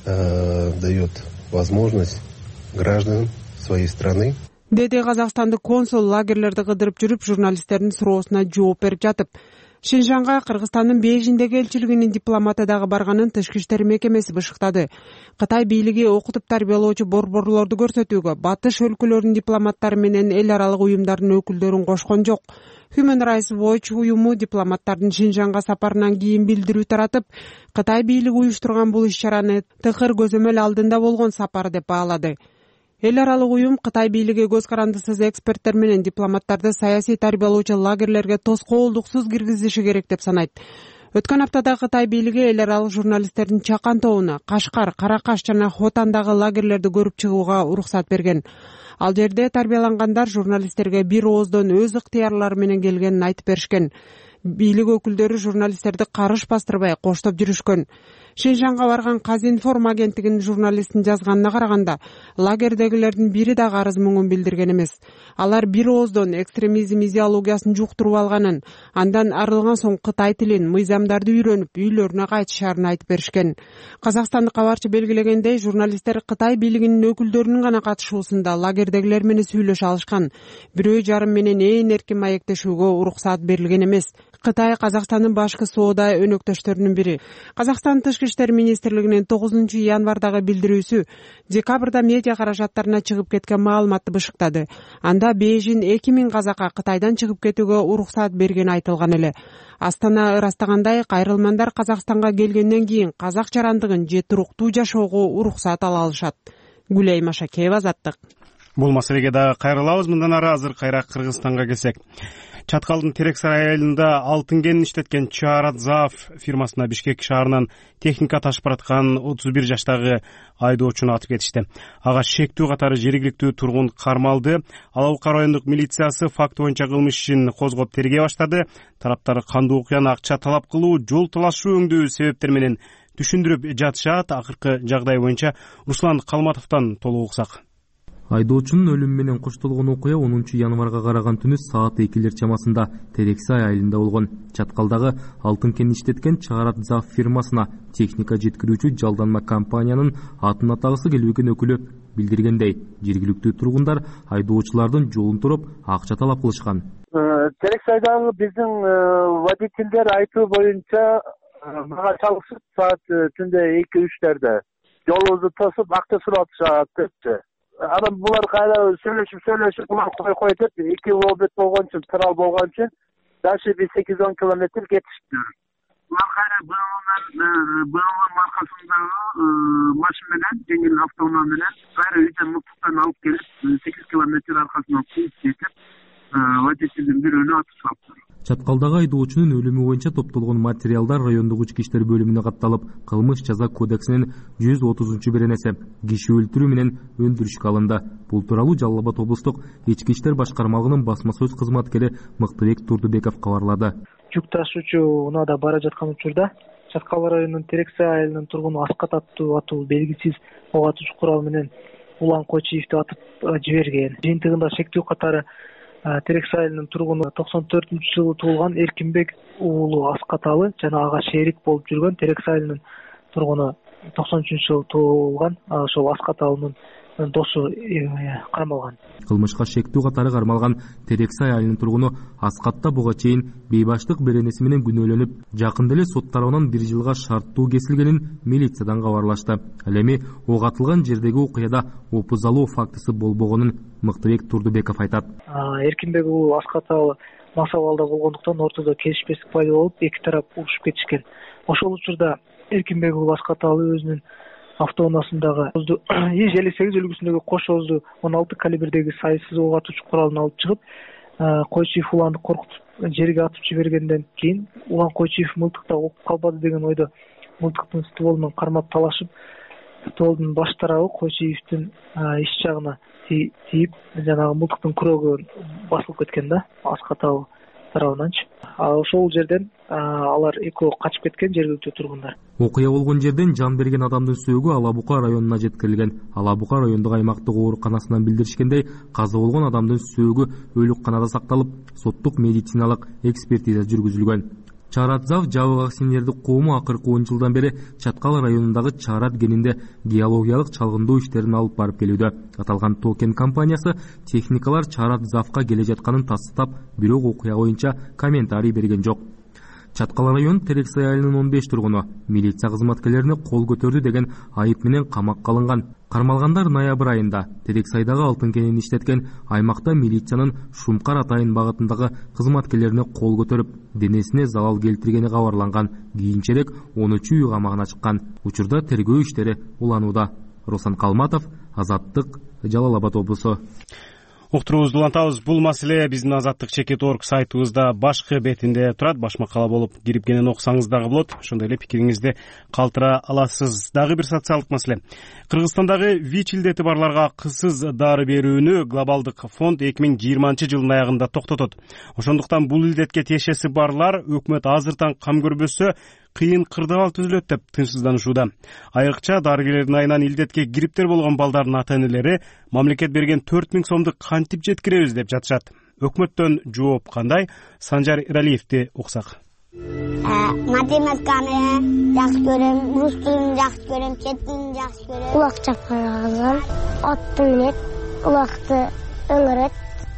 э, дает возможность гражданам своей страны. Деди казакстандык консул лагерлерди кыдырып жүрүп журналисттердин суроосуна жооп берип жатып. Шинжаңга Кыргызстандын Бейжиңдеги элчилигинин дипломаты дагы барганын Тышкы иштер мекемеси бышыктады. Кытай бийлиги окутуп тарбиялоочу борборлорду көрсөтүүгө батыш өлкөлөрүнүн дипломаттары менен эл аралык уюмдардын өкүлдөрүн кошкон жок. Human Rights Watch уюму дипломаттардын Шинжаңга сапарынан кийин билдирүү таратып, Кытай бийлиги уюштурган бул иш-чараны тыкыр көзөмөл алдында болгон сапар деп баалады. Эл аралык уюм Кытай бийлиги көз карандысыз эксперттер менен дипломаттарды саясий тарбиялоочу лагерлерге тоскоолдуксуз киргизиши керек деп санайт. Өткөн аптада Кытай бийлиги эл аралык журналисттердин Чакан тобуна Кашкар, Каракаш жана Хотандагы лагерлерди көрүп чыгууга уруксат берген. Ал жерде тарбиялангандар журналисттерге бир ооздон өз ыктыярлары менен келгенин айтып беришкен. Бийлик өкүлдөрү журналисттерди карыш бастырбай коштоп жүрүшкөн. Шинжаңга барган Казинформ агенттигинин журналистин жазганына караганда, лагердегилердин бири да арыз муңун билдирген эмес. Алар бир ооздон экстремизм идеологиясын жуктуруп алганын, андан арылган соң Кытай тилин, мыйзамдарды үйрөнүп, үйлөрүнө кайтышарын айтып беришкен. Казакстандык кабарчы белгилегендей, журналисттер Кытай бийлигинин өкүлдөрүнүн гана катышуусунда лагердегилер менен сүйлөшө алышкан. Бирөө жарым менен ээн эркин маектешүүгө уруксаат берилген эмес. Кытай Казакстандын башкы соода өнөктөштөрүнүн бири. Казакстан Тышкы иштер министрлигинин тогузунчу январдагы билдирүүсү декабрда медиа каражаттарына чыгып кеткен маалыматты бышыктады. Анда Бейжиң эки миң казакка Кытайдан чыгып кетүүгө уруксаат бергени айтылган эле. Астана ырастагандай, кайрылмандар Казакстанга келгенден кийин казак жарандыгын же туруктуу жашоого уруксаат ала алышат. Гүлей Машакеева, Азаттык. Бул маселеге дагы кайрылабыз. Мындан ары азыр кайра Кыргызстанга келсек. Чаткалдын Терексай айылында алтын кенин иштеткен Чарадзав фирмасына Бишкек шаарынан техника ташып бараткан отуз бир жаштагы айдоочуну атып кетишти. Ага шектүү катары жергиликтүү тургун кармалды. Алабука райондук милициясы факт боюнча кылмыш ишин козгоп тергей баштады. Тараптар кандуу окуяны акча талап кылуу, жол талашуу өңдүү себептер менен түшүндүрүп жатышат. Акыркы жагдай боюнча Руслан Калматовдон толук уксак. Айдоочунун өлүмү менен коштолгон окуя онунчу январга караган түнү саат экилер чамасында Терексай айылында болгон. Чаткалдагы алтын кен иштеткен Чарадзав фирмасына техника жеткирүүчү жалданма компаниянын атын атагысы келбеген өкүлү билдиргендей, жергиликтүү тургундар айдоочулардын жолун туруп акча талап кылышкан. Терексайдагы биздин водительдер айтуу боюнча мага чалышып саат түндө эки үчтөрдө жолубузду тосуп акча сурап депчи. Адам булар кайра сөйлөшүп сөйлөшүп булар кой кой деп эки обед болгон үчүн трал болгон үчүн дальше бир сегиз он километр кетиштир. Булар кайра быйыл маркасындагы машина менен, жеңил автоунаа менен кайра үйдөн мылтыктан алып келип сегиз километр аркасынан кууп кетип водительдин бирөөнү атып салыптыр. Чаткалдагы айдоочунун өлүмү боюнча топтолгон материалдар райондук ички иштер бөлүмүнө катталып, кылмыш жаза кодексинин жүз отузунчу беренеси киши өлтүрүү менен өндүрүшкө алынды. Бул тууралуу Жалал Абад облустук ички иштер башкармалыгынын басма сөз кызматкери Мыктыбек Турдубеков кабарлады. Жүк ташуучу унаада бара жаткан учурда Чаткал районунун Терексай айылынын тургуну Аскат аттуу атуу белгисиз ок атуучу курал менен Улан Койчиевди атып жиберген. Жыйынтыгында шектүү катары Терексай айылынын тургуну токсон төртүнчү жылы туулган Эркинбек уулу Аскаталы жана ага шерик болуп жүргөн Терексай айылынын тургуну токсон үчүнчү жылы туулган ошол Аскаталынын досу кармалган. Кылмышка шектүү катары кармалган Терексай айылынын тургуну Аскатта буга чейин бейбаштык беренеси менен күнөөлөнүп, жакында эле сот тарабынан бир жылга шарттуу кесилгенин милициядан кабарлашты. Ал эми ок атылган жердеги окуяда опузалоо фактысы болбогонун Мыктыбек Турдубеков айтат. Эркинбек уулу Аскаталы мас абалда болгондуктан ортодо келишпестик пайда болуп, эки тарап урушуп кетишкен. Ошол учурда Эркинбек уулу Аскаталы өзүнүн автоунаасындагы эж элүү сегиз үлгүсүндөгү кош оозду он алты калибрдеги сайысыз ок атуучу куралын алып чыгып, Койчиев уланды коркутуп жерге атып жибергенден кийин улан Койчиев мылтыкта окуп калбады деген ойдо мылтыктын стволу менен кармап талашып, стволдун баш тарабы Койчиевдин иш жагына тийип, жанагы мылтыктын күрөгү басылып кеткен да, аска табы тарабынанчы. Ошол жерден алар экөө качып кеткен, жергиликтүү тургундар. Окуя болгон жерден жан берген адамдын сөөгү Ала Бука районуна жеткирилген. Ала Бука райондук аймактык ооруканасынан билдиришкендей, каза болгон адамдын сөөгү өлүкканада сакталып, соттук медициналык экспертиза жүргүзүлгөн. Чарадзав жабык синерди коому акыркы он жылдан бери Чаткал районундагы Чарат кенинде геологиялык чалгындоо иштерин алып барып келүүдө. Аталган токен компаниясы техникалар Чарадзавка келе жатканын тастап, бирок окуя боюнча комментарий берген жок. Чаткал район Терексай айылынын он беш тургуну милиция кызматкерлерине кол көтөрдү деген айып менен камакка алынган. Кармалгандар ноябрь айында Терексайдагы алтын кенин иштеткен аймакта милициянын Шумкар Атайын багытындагы кызматкерлерине кол көтөрүп, денесине залал келтиргени кабарланган. Кийинчерээк он үч үй камагына чыккан. Учурда тергөө иштери уланууда. Руслан Калматов, Азаттык, Жалал Абад облусу. Уктуруубузду улантабыз. Бул маселе биздин азаттык чекит точка орг сайтыбызда башкы бетинде турат. Баш макала болуп кирип кенен окусаңыз дагы болот. Ошондой эле пикириңизди калтыра аласыз. Дагы бир социалдык маселе. Кыргызстандагы ВИЧ илдети барларга кызсыз дары берүүнү глобалдык фонд эки миң жыйырманчы жылдын аягында токтотот. Ошондуктан бул илдетке тиешеси барлар өкмөт азыртан кам көрбөсө кыйын кырдаал түзүлөт деп тынчсызданышууда. Айрыкча дарыгерлердин айынан илдетке кириптер болгон балдардын ата-энелери мамлекет берген төрт миң сомду кантип жеткиребиз деп жатышат. Өкмөттөн жооп кандай? Санжар Иралиевди уксак. Математиканы жакшы көрөм, рус тилин жакшы көрөм, чет тилин жакшы көрөм. Улак чапкан, атты минет, улакты өңөрөт,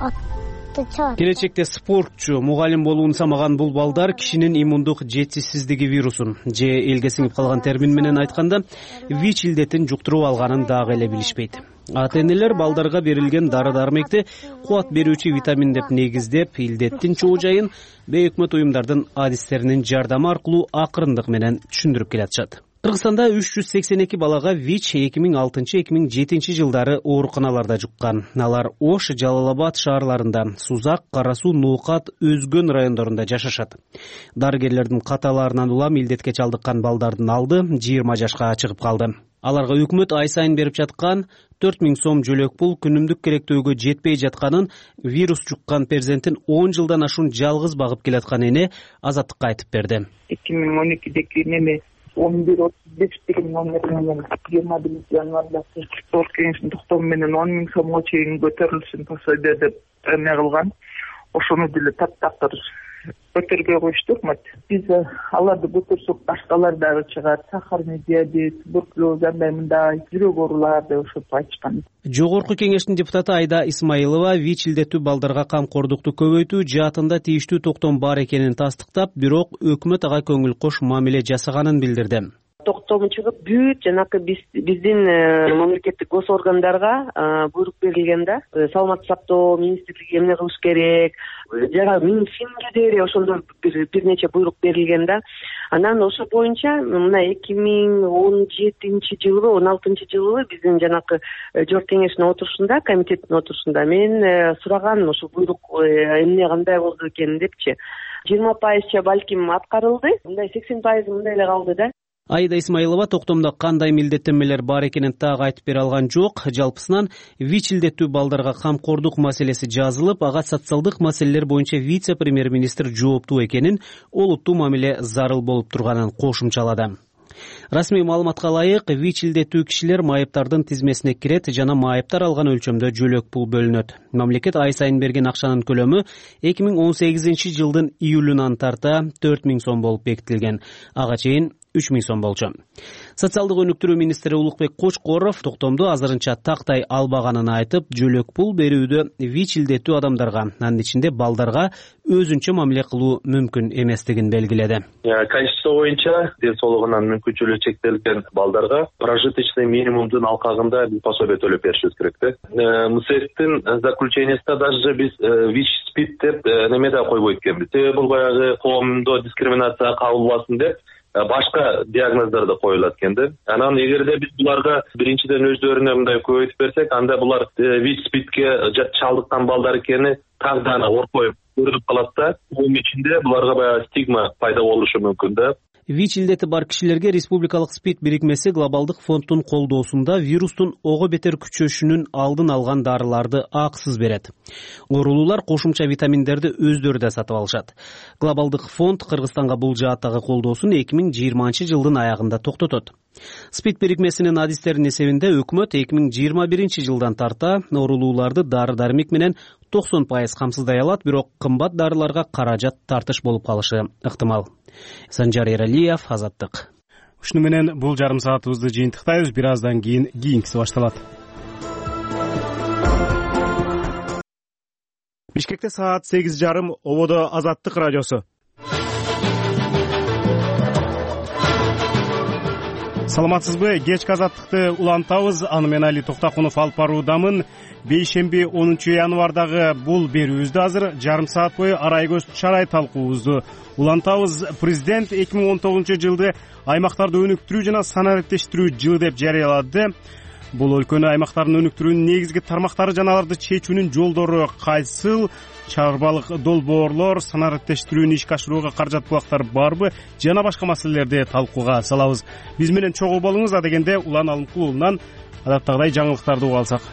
атты чабат. Келечекте спортчу, мугалим болуун самаган бул балдар кишинин иммундук жетишсиздиги вирусун же элге сиңип калган термин менен айтканда ВИЧ илдетин жуктуруп алганын дагы эле билишпейт. Ата-энелер балдарга берилген дары-дармекти кубат берүүчү витамин деп негиздеп, илдеттин чоо жайын бейөкмөт уюмдардын адистеринин жардамы аркылуу акырындык менен түшүндүрүп келатышат. Кыргызстанда үч жүз сексен эки балага ВИЧ эки миң алтынчы эки миң жетинчи жылдары ооруканаларда жуккан. Алар Ош, Жалал Абад шаарларында, Сузак, Кара Суу, Ноокат, Өзгөн райондорунда жашашат. Дарыгерлердин каталарынан улам илдетке чалдыккан балдардын алды жыйырма жашка чыгып калды. Аларга өкмөт ай сайын берип жаткан төрт миң сом жөлөк пул күнүмдүк керектөөгө жетпей жатканын, вирус жуккан перзентин он жылдан ашуун жалгыз багып келаткан эне Азаттыкка айтып берди. эки миң он экидеги неме он бир отуз беш деген номер менен жыйырма биринчи январда Чорт кеңешинин токтому менен он миң сомго чейин көтөрүлсүн пособие деп эме кылган. Ошону деле таптактыр көтөрбөй коюшту өкмөт. Биз аларды көтөрсөк башкалар дагы чыгат. Сахарный диабет, туберкулез, андай мындай жүрөк оорулары деп ошентип айтышкан. Жогорку кеңештин депутаты Айда Исмаилова ВИЧ илдеттүү балдарга камкордукту көбөйтүү жаатында тийиштүү токтом бар экенин тастыктап, бирок өкмөт ага көңүл кош мамиле жасаганын билдирди. Токтому чыгып бүт жанакы биздин мамлекеттик гос органдарга буйрук берилген да. Саламаттык сактоо министрлиги эмне кылыш керек, жана Минфинге деле ошондой бир нече буйрук берилген да. Анан ошо боюнча мына эки миң он жетинчи жылы, он алтынчы жылы биздин жанакы жогорку кеңештин отурушунда, комитеттин отурушунда мен сураганмын ошо буйрук эмне кандай болду экен депчи. жыйырма пайызча балким аткарылды, мындай сексен пайызы мындай эле калды да. Айда Исмаилова токтомдо кандай милдеттенмелер бар экенин так айтып бере алган жок. Жалпысынан ВИЧ илдеттүү балдарга камкордук маселеси жазылып, ага социалдык маселелер боюнча вице-премьер-министр жооптуу экенин, олуттуу мамиле зарыл болуп турганын кошумчалады. Расмий маалыматка ылайык, ВИЧ илдеттүү кишилер майыптардын тизмесине кирет жана майыптар алган өлчөмдө жөлөк пул бөлүнөт. Мамлекет ай сайын берген акчанын көлөмү эки миң он сегизинчи жылдын июлунан тарта төрт миң сом болуп бекитилген. Ага чейин үч миң сом болчу. Социалдык өнүктүрүү министри Улукбек Кочкоров токтомду азырынча тактай албаганын айтып, жөлөк пул берүүдө ВИЧ илдеттүү адамдарга, анын ичинде балдарга өзүнчө мамиле кылуу мүмкүн эместигин белгиледи. Конституция боюнча ден соолугунан мүмкүнчүлүгү чектелген балдарга прожиточный минимумдун алкагында пособие төлөп беришибиз керек да. МСЭКтин заключениясында даже биз ВИЧ СПИД деп неме да койбойт экенбиз. Себеби бул баягы коомдо дискриминация кабылбасын деп башка диагноздор да коюлат экен да. Анан эгерде биз буларга биринчиден өздөрүнө мындай көбөйтүп берсек, анда булар ВИЧ СПИДке чалдыккан балдар экени так да оркоюп көрүнүп калат да, бунун ичинде буларга баягы стигма пайда болушу мүмкүн да. ВИЧ илдети бар кишилерге республикалык СПИД бирикмеси глобалдык фонддун колдоосунда вирустун ого бетер күчөшүнүн алдын алган дарыларды акысыз берет. Оорулуулар кошумча витаминдерди өздөрү да сатып алышат. Глобалдык фонд Кыргызстанга бул жааттагы колдоосун эки миң жыйырманчы жылдын аягында токтотот. СПИД бирикмесинин адистеринин эсебинде өкмөт эки миң жыйырма биринчи жылдан тарта оорулууларды дары-дармек менен токсон пайыз камсыздай алат, бирок кымбат дарыларга каражат тартыш болуп калышы ыктымал. Санжар Эралиев, Азаттык. Ушуну менен бул жарым саатыбызды жыйынтыктайбыз. Бир аздан кийин кийинкиси башталат. Бишкекте саат сегиз жарым, ободо Азаттык радиосу. Саламатсызбы? Кечки Азаттыкты улантабыз. Аны мен Али Токтакунов алып баруудамын. Бейшемби онунчу январдагы бул берүүбүздү азыр жарым саат бою арай көз чарай талкуубузду улантабыз. Президент эки миң он тогузунчу жылды аймактарды өнүктүрүү жана санариптештирүү жылы деп жарыялады. Бул өлкөнү аймактардын өнүктүрүүнүн негизги тармактары жана аларды чечүүнүн жолдору кайсыл? Чарбалык долбоорлор, санариптештирүүнү ишке ашырууга каражат булактар барбы? Жана башка маселелерди талкууга салабыз. Биз менен чогуу болуңуз. Адегенде Улан Алымкуловунан адаттагыдай жаңылыктарды угуп алсак.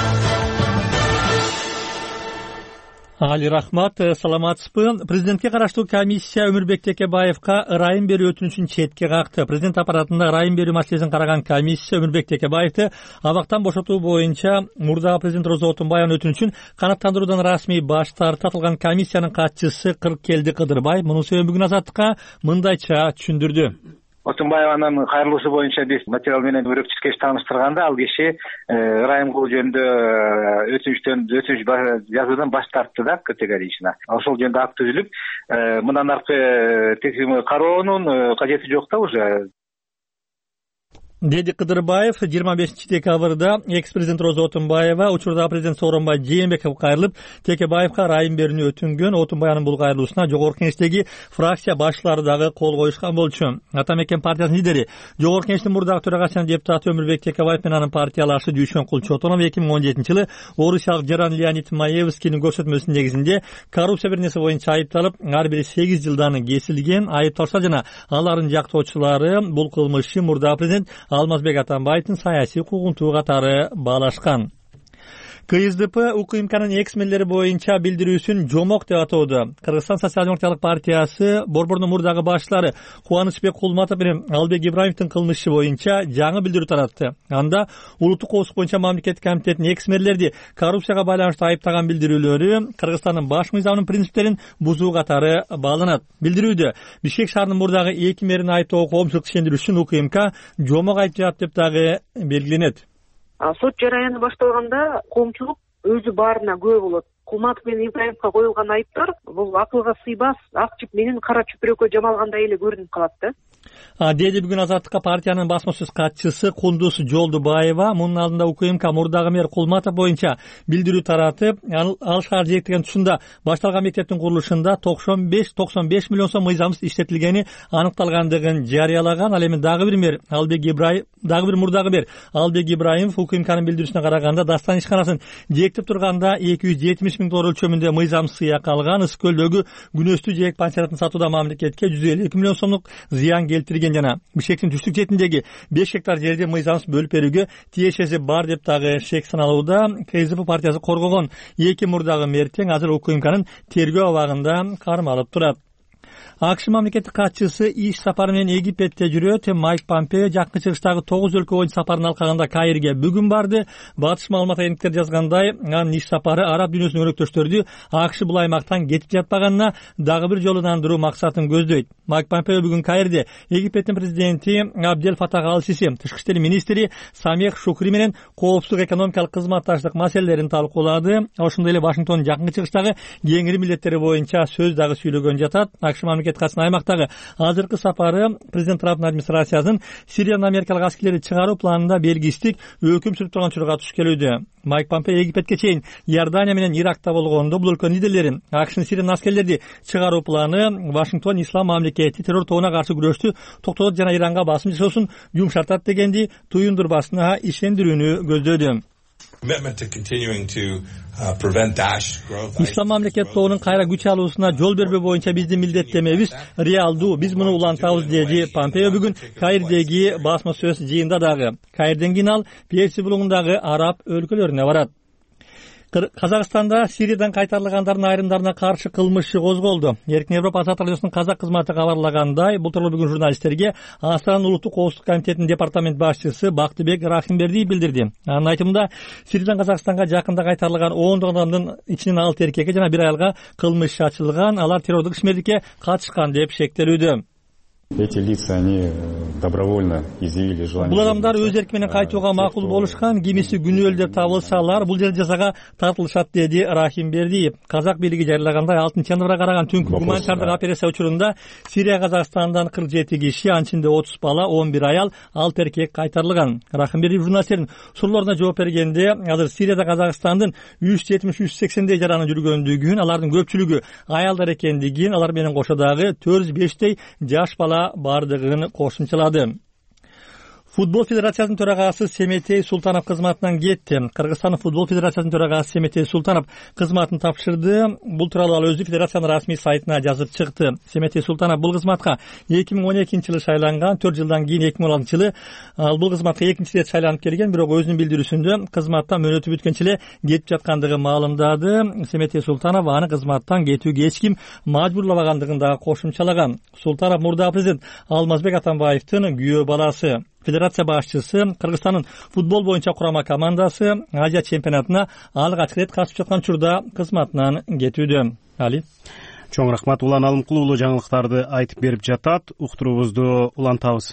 Али рахмат, саламатсызбы? Президентке караштуу комиссия Өмүрбек Текебаевка ырайым берүү өтүнүчүн четке какты. Президент аппаратында ырайым берүү маселесин караган комиссия Өмүрбек Текебаевди абактан бошотуу боюнча мурдагы президент Розо Отунбаевдин өтүнүчүн канааттандыруудан расмий баш тартты. Аталган комиссиянын катчысы Кыркелди Кыдырбай мунун себебин бүгүн Азаттыкка мындайча түшүндүрдү. Отунбаеванын кайрылуусу боюнча биз материал менен өрөкчү тааныштырганда ал киши ырайым кылуу жөнүндө өтүнүчтөн өтүнүч жазуудан баш тартты да, категорично. Ошол жөнүндө акт түзүлүп, мындан аркы текшерүү кароонун кажети жок да уже. Деди Кыдырбаев жыйырма бешинчи декабрда экс-президент Розо Отунбаева учурдагы президент Сооронбай Жээнбеков кайрылып, Текебаевка ырайым берүүнү өтүнгөн. Отунбаевдин бул кайрылуусуна Жогорку Кеңештеги фракция башчылары дагы кол коюшкан болчу. Ата Мекен партиясынын лидери, Жогорку Кеңештин мурдагы төрагасы жана депутаты Өмүрбек Текебаев менен анын партиялашы Дүйшөн Кулчотонов эки миң он жетинчи жылы орусиялык Жаран Леонид Маевскийдин көрсөтмөсүнүн негизинде коррупция беренеси боюнча айыпталып, ар бири сегиз жылдан кесилген. Айыпталса жана алардын жактоочулары бул кылмышчы мурдагы президент Алмазбек Атамбаевдин саясий куугунтуу катары баалашкан. КСДП УКМКнын экс-мендери боюнча билдирүүсүн жомок деп атоодо. Кыргызстан социал-демократиялык партиясы борбордун мурдагы башчылары Кубанычбек Кулматов менен Албек Ибраимовдун кылмышы боюнча жаңы билдирүү таратты. Анда улуттук коопсуздук боюнча мамлекеттик комитеттин экс-мерлерди коррупцияга байланыштуу айыптаган билдирүүлөрү Кыргызстандын баш мыйзамынын принциптерин бузуу катары бааланат. Билдирүүдө Бишкек шаарынын мурдагы эки мэрин айыптоо коомчулук ишендирүү үчүн УКМК жомок айтып жатат деп дагы белгиленет. Сот жараяны башталганда коомчулук өзү баарына күбө болот. Кулматов менен Ибраимовго коюлган айыптар бул акылга сыйбас, ак чип менен кара чүпүрөккө жамалгандай эле көрүнүп калат да. А деди бүгүн Азаттыкка партиянын басма сөз катчысы Кундуз Жолдубаева. Мунун алдында УКМК мурдагы мэр Кулматов боюнча билдирүү таратып, ал шаар жээктеген тушунда башталган мектептин курулушунда токсон беш токсон беш миллион сом мыйзамсыз иштетилгени аныкталгандыгын жарыялаган. Ал эми дагы бир мэр Албек Ибраим, дагы бир мурдагы мэр Албек Ибраимов УКМКнын билдирүүсүнө караганда Дастан ишканасын жээктеп турганда эки жүз жетимиш миң доллар өлчөмүндө мыйзамсыз сыяк алган. Ысык көлдөгү күнөстүү жээк пансионатын сатууда мамлекетке жүз элүү эки миллион сомдук зыян келтирген жана Бишкектин түштүк четиндеги беш гектар жерди мыйзамсыз бөлүп берүүгө тиешеси бар деп дагы шек саналууда. КСДП партиясы коргогон эки мурдагы мэр тең азыр УКМКнын тергөө абагында кармалып турат. АКШ мамлекеттик катчысы иш сапары менен Египетте жүрөт. Майк Помпео жакын чыгыштагы тогуз өлкө боюнча сапарын алкагында Каирге бүгүн барды. Батыш маалымат агенттиктери жазгандай, анын иш сапары араб дүйнөсүнүн өрөктөштөрдү АКШ бул аймактан кетип жатпаганына дагы бир жолу ынандыруу максатын көздөйт. Майк Помпео бүгүн Каирде Египеттин президенти Абдел Фатах Ал-Сиси, тышкы иштер министри Самех Шукри менен коопсуздук экономикалык кызматташтык маселелерин талкуулады. Ошондой эле Вашингтондун жакынкы чыгыштагы кеңири милдеттери боюнча сөз дагы сүйлөгөн жатат. АКШ мамлекет катчысынын аймактагы азыркы сапары президент Трамптын администрациясынын Сириядан америкалык аскерлерди чыгаруу планында белгисиздик өкүм сүрүп турган учурга туш келүүдө. Майк Помпео Египетке чейин Иордания менен Иракта болгондо бул өлкөнүн лидерлерин АКШнын Сириядан аскерлерди чыгаруу планы Вашингтон ислам мамлекети террор тобуна каршы күрөштү токтотот жана Иранга басым жасоосун жумшартат дегенди туюндурбасына ишендирүүнү көздөдү. ислам мамлекет тобунун кайра күч алуусуна жол бербөө боюнча биздин милдеттемебиз реалдуу, биз муну улантабыз, деди Помпео бүгүн Каирдеги басма сөз жыйында дагы. Каирден кийин ал Персия булугундагы араб өлкөлөрүнө барат. Казакстанда Сириядан кайтарылгандардын айрымдарына каршы кылмыш иши козголду. Эркин Европа азаттык радиосунун казак кызматы кабарлагандай, бул тууралуу бүгүн журналисттерге Астананын улуттук коопсуздук комитетинин департамент башчысы Бактыбек Рахимбердиев билдирди. Анын айтымында, Сириядан Казакстанга жакында кайтарылган ондогон адамдын ичинен алты эркекке жана бир аялга кылмыш иши ачылган, алар террордук ишмердикке катышкан деп шектелүүдө. Эти лица, они добровольно изъявили желание. Бул адамдар өз эрки менен кайтууга макул болушкан, кимиси күнөөлүү деп табылсалар, бул жерде жазага тартылышат, деди Рахимбердиев. Казак бийлиги жарыялагандай алтынчы январга караган түнкү гуманитардык операция учурунда Сирия Казакстандан кырк жети киши, анын ичинде отуз бала, он бир аял, алты эркек кайтарылган. Рахимбердиев журналисттердин суроолоруна жооп бергенде, азыр Сирияда Казакстандын үч жүз жетимиш үч жүз сексендей жараны жүргөндүгүн, алардын көпчүлүгү аялдар экендигин, алар менен кошо дагы төрт жүз бештей жаш бала бардыгын кошумчалады. Футбол федерациясынын төрагасы Семетей Султанов кызматынан кетти. Кыргызстандын футбол федерациясынын төрагасы Семетей Султанов кызматын тапшырды. Бул тууралуу ал өзү федерациянын расмий сайтына жазып чыкты. Семетей Султанов бул кызматка эки миң он экинчи жылы шайланган, төрт жылдан кийин эки миң он алтынчы жылы ал бул кызматка экинчи ирет шайланып келген, бирок өзүнүн билдирүүсүндө кызматтан мөөнөтү бүткөнчө эле кетип жаткандыгын маалымдады. Семетей Султанов аны кызматтан кетүүгө эч ким мажбурлабагандыгын дагы кошумчалаган. Султанов мурда президент Алмазбек Атамбаевдин күйөө баласы. Федерация башчысы Кыргызстандын футбол боюнча курама командасы Азия чемпионатына алгач рет катышып жаткан учурда кызматынан кетүүдө. Али. Чоң рахмат, Улан Алымкулуу улуу жаңылыктарды айтып берип жатат. Уктуруубузду улантабыз.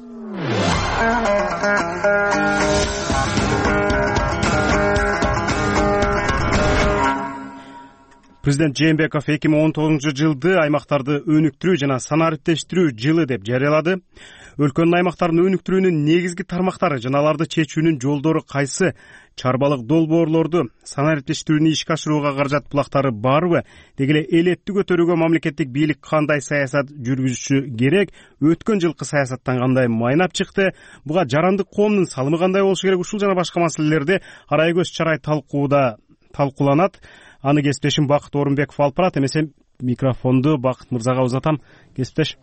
Президент Жээнбеков эки миң он тогузунчу жылды аймактарды өнүктүрүү жана санариптештирүү жылы деп жарыялады. Өлкөнүн аймактарын өнүктүрүүнүн негизги тармактары жана аларды чечүүнүн жолдору кайсы? Чарбалык долбоорлорду санариптештирүүнү ишке ашырууга каражат булактары барбы? Деги эле элетти көтөрүүгө мамлекеттик бийлик кандай саясат жүргүзүшү керек? Өткөн жылкы саясаттан кандай майнап чыкты? Буга жарандык коомдун салымы кандай болушу керек? Ушул жана башка маселелерди арай көз чарай талкууда талкууланат. Аны кесиптешим Бакыт Орунбеков алып барат. Эмесе микрофонду Бакыт мырзага узатам. Кесиптеш.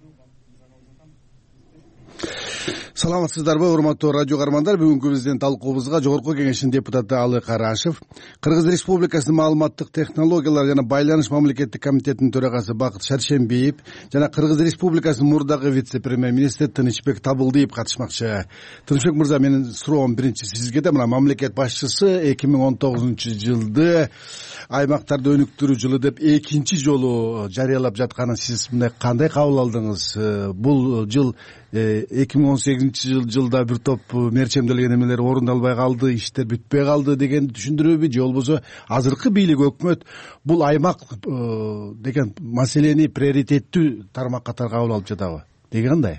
Саламатсыздарбы, урматтуу радио каармандар. Бүгүнкү биздин талкуубузга Жогорку Кеңештин депутаты Алы Карашев, Кыргыз Республикасынын маалыматтык технологиялар жана байланыш мамлекеттик комитетинин төрагасы Бакыт Шаршембиев жана Кыргыз Республикасынын мурдагы вице-премьер-министри Тынычбек Табылдиев катышмакчы. Тынычбек мырза, менин суроом биринчи сизге да. Мына мамлекет башчысы эки миң он тогузунчу жылды аймактарды өнүктүрүү жылы деп экинчи жолу жарыялап жатканын сиз мындай кандай кабыл алдыңыз? Бул жыл эки миң он сегизинчи жылда бир топ мерчемделген эмелер орундалбай калды, иштер бүтпөй калды дегенди түшүндүрөбү, же болбосо азыркы бийлик өкмөт бул аймак деген маселени приоритеттүү тармак катары кабыл алып жатабы? Деги кандай?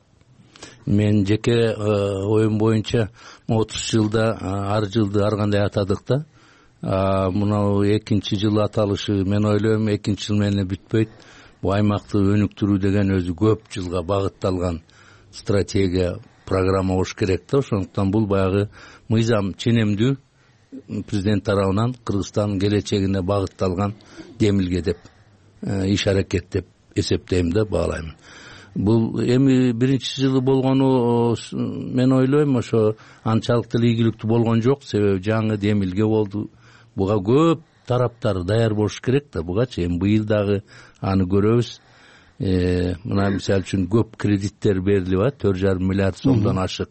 Мен жеке оюм боюнча отуз жылда ар жылды ар кандай атадык да. Мына экинчи жыл аталышы, мен ойлойм экинчи жыл менен бүтпөйт. Бул аймакты өнүктүрүү деген өзү көп жылга багытталган стратегия, программа болуш керек да. Ошондуктан бул баягы мыйзам ченемдүү президент тарабынан Кыргызстандын келечегине багытталган демилге деп, иш аракет деп эсептейм да, баалайм. Бул эми биринчи жылы болгону мен ойлойм ошо анчалык деле ийгиликтүү болгон жок, себеби жаңы демилге болду. Буга көп тараптар даяр болуш керек да. Бугачы эми быйыл дагы аны көрөбүз. Мына мисалы үчүн көп кредиттер берилип атат, төрт жарым миллиард сомдон ашык.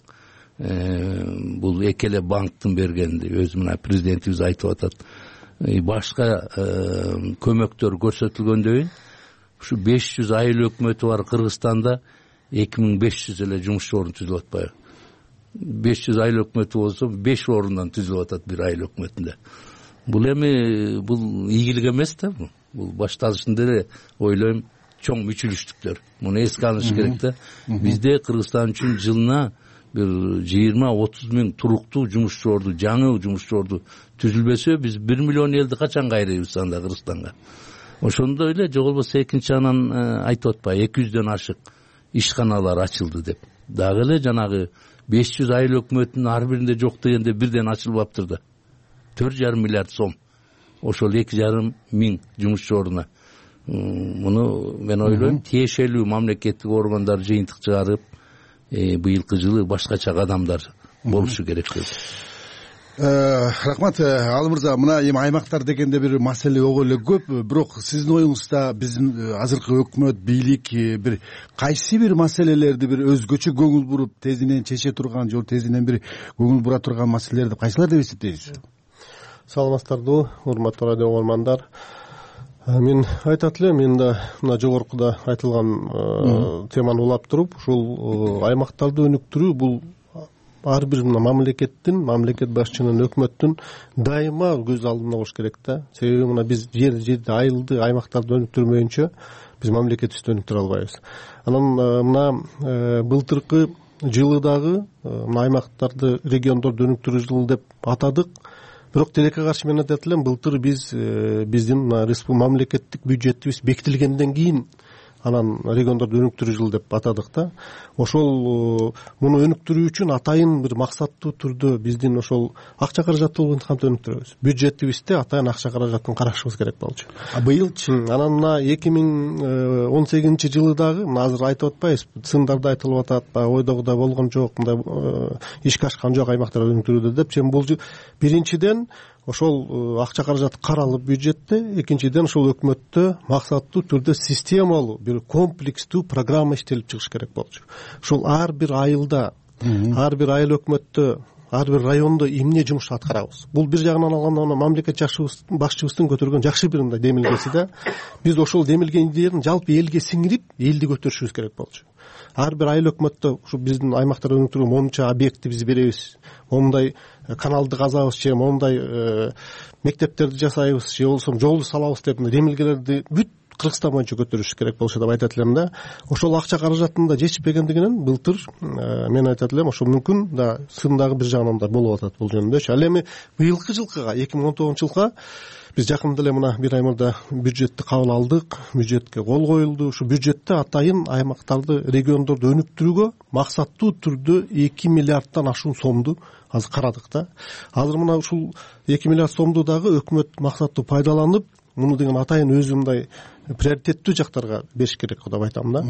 Бул эки эле банктын бергенди, өзү мына президентибиз айтып атат. Башка көмөктөр көрсөтүлгөндөн кийин ушу беш жүз айыл өкмөтү бар Кыргызстанда эки миң беш жүз эле жумушчу орун түзүлүп атпайбы? беш жүз айыл өкмөтү болсо беш орундан түзүлүп атат бир айыл өкмөтүндө. Бул эми бул ийгилик эмес да. Бул башталышында эле ойлойм чоң мүчүлүштүктөр. Муну эске алыш керек да. Бизде Кыргызстан үчүн жылына бир жыйырма отуз миң туруктуу жумушчу орду, жаңы жумушчу орду түзүлбөсө, биз бир миллион элди качан кайрайбыз анда Кыргызстанга? Ошондой эле же болбосо экинчи анан айтып атпайбы, эки жүздөн ашык ишканалар ачылды деп. Дагы эле жанагы беш жүз айыл өкмөтүнүн ар биринде жок дегенде бирден ачылып алыптыр да. төрт жарым миллиард сом. Ошол эки жарым миң жумушчу ордуна. Муну мен ойлойм, тиешелүү мамлекеттик органдар жыйынтык чыгарып, быйылкы жылы башкача кадамдар болушу керек деп. Рахмат Алы мырза, мына эми аймактар дегенде бир маселе ого эле көп, бирок сиздин оюңузда биздин азыркы өкмөт, бийлик бир кайсы бир маселелерди бир өзгөчө көңүл буруп, тезинен чече турган же тезинен бир көңүл бура турган маселелерди кайсылар деп эсептейсиз? Саламатсыздарбы, урматтуу радио угармандар. Мен айтат элем, мен да мына жогоркуда айтылган теманы улап туруп, ушул аймактарды өнүктүрүү бул ар бир мамлекеттин, мамлекет башчынын, өкмөттүн дайыма көз алдында болуш керек да. Себеби мына биз жер жерди айылды аймактарды өнүктүрмөйүнчө биз мамлекетибизди өнүктүрө албайбыз. Анан мына былтыркы жылы дагы мына аймактарды, региондорду өнүктүрүү жылы деп атадык. Бирок тилекке каршы мен айтат элем, былтыр биз биздин мамлекеттик бюджетибиз бекитилгенден кийин анан региондорду өнүктүрүү жылы деп атадык да. Ошол муну өнүктүрүү үчүн атайын бир максаттуу түрдө биздин ошол акча каражаты болгон кантип өнүктүрөбүз. Бюджетибизде атайын акча каражатын карашыбыз керек болчу. А быйылчы анан мына эки миң он сегизинчи жылы дагы мына азыр айтып атпайбыз, сындарда айтылып атат, баягы ойдогудай болгон жок, мындай ишке ашкан жок аймактарды өнүктүрүүдө депчи. Бул биринчиден ошол акча каражат каралып бюджетте, экинчиден ошол өкмөттө максаттуу түрдө системалуу бир комплекстүү программа иштелип чыгыш керек болчу. Ошол ар бир айылда, ар бир айыл өкмөттө, ар бир райондо эмне жумуш аткарабыз. Бул бир жагынан алганда мамлекет башчыбыздын көтөргөн жакшы бир мындай демилгеси да. Биз ошол демилген идеяны жалпы элге сиңирип, элди көтөрүшүбүз керек болчу. Ар бир айыл өкмөттө ушу биздин аймактарды өнүктүрүү монча объектти биз беребиз, момундай каналды казабыз же момундай мектептерди жасайбыз же болбосо жолду салабыз деп демилгелерди бүт Кыргызстан боюнча көтөрүш керек болчу деп айтат элем да. Ошол акча каражатын да жетишпегендигинен былтыр мен айтат элем, ошол мүмкүн да сын дагы бир жагынан да болуп атат бул жөнүндө. Ал эми быйылкы жылкыга, эки миң он тогузунчу жылга биз жакында эле мына бир ай мурда бюджетти кабыл алдык, бюджетке кол коюлду. Ушу бюджетте атайын аймактарды, региондорду өнүктүрүүгө максаттуу түрдө эки миллиарддан ашуун сомду азыр карадык да. Азыр мына ушул эки миллиард сомду дагы өкмөт максаттуу пайдаланып, муну деген атайын өзү мындай приоритеттүү жактарга бериш керек деп айтам да.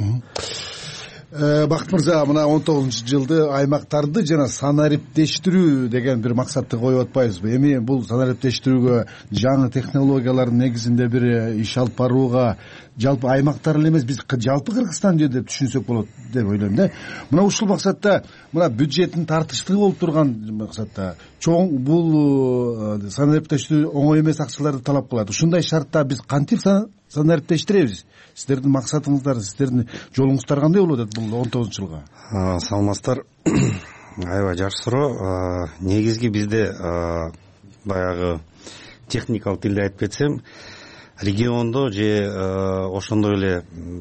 Бакыт мырза, мына он тогузунчу жылды аймактарды жана санариптештирүү деген бир максатты коюп атпайбызбы? Эми бул санариптештирүүгө жаңы технологиялардын негизинде бир иш алып барууга жалпы аймактар эле эмес, биз жалпы Кыргызстан жөнүндө деп түшүнсөк болот деп ойлойм да. Мына ушул максатта мына бюджеттин тартыштуу болуп турган максатта чоң бул санариптештирүү оңой эмес акчаларды талап кылат. Ушундай шартта биз кантип санариптештиребиз? Сиздердин максатыңыздар, сиздердин жолуңуздар кандай болуп атат бул он тогузунчу жылга? Саламатсыздар. Аябай жакшы суроо. Негизги бизде баягы техникалык тилде айтып кетсем, региондо же ошондой эле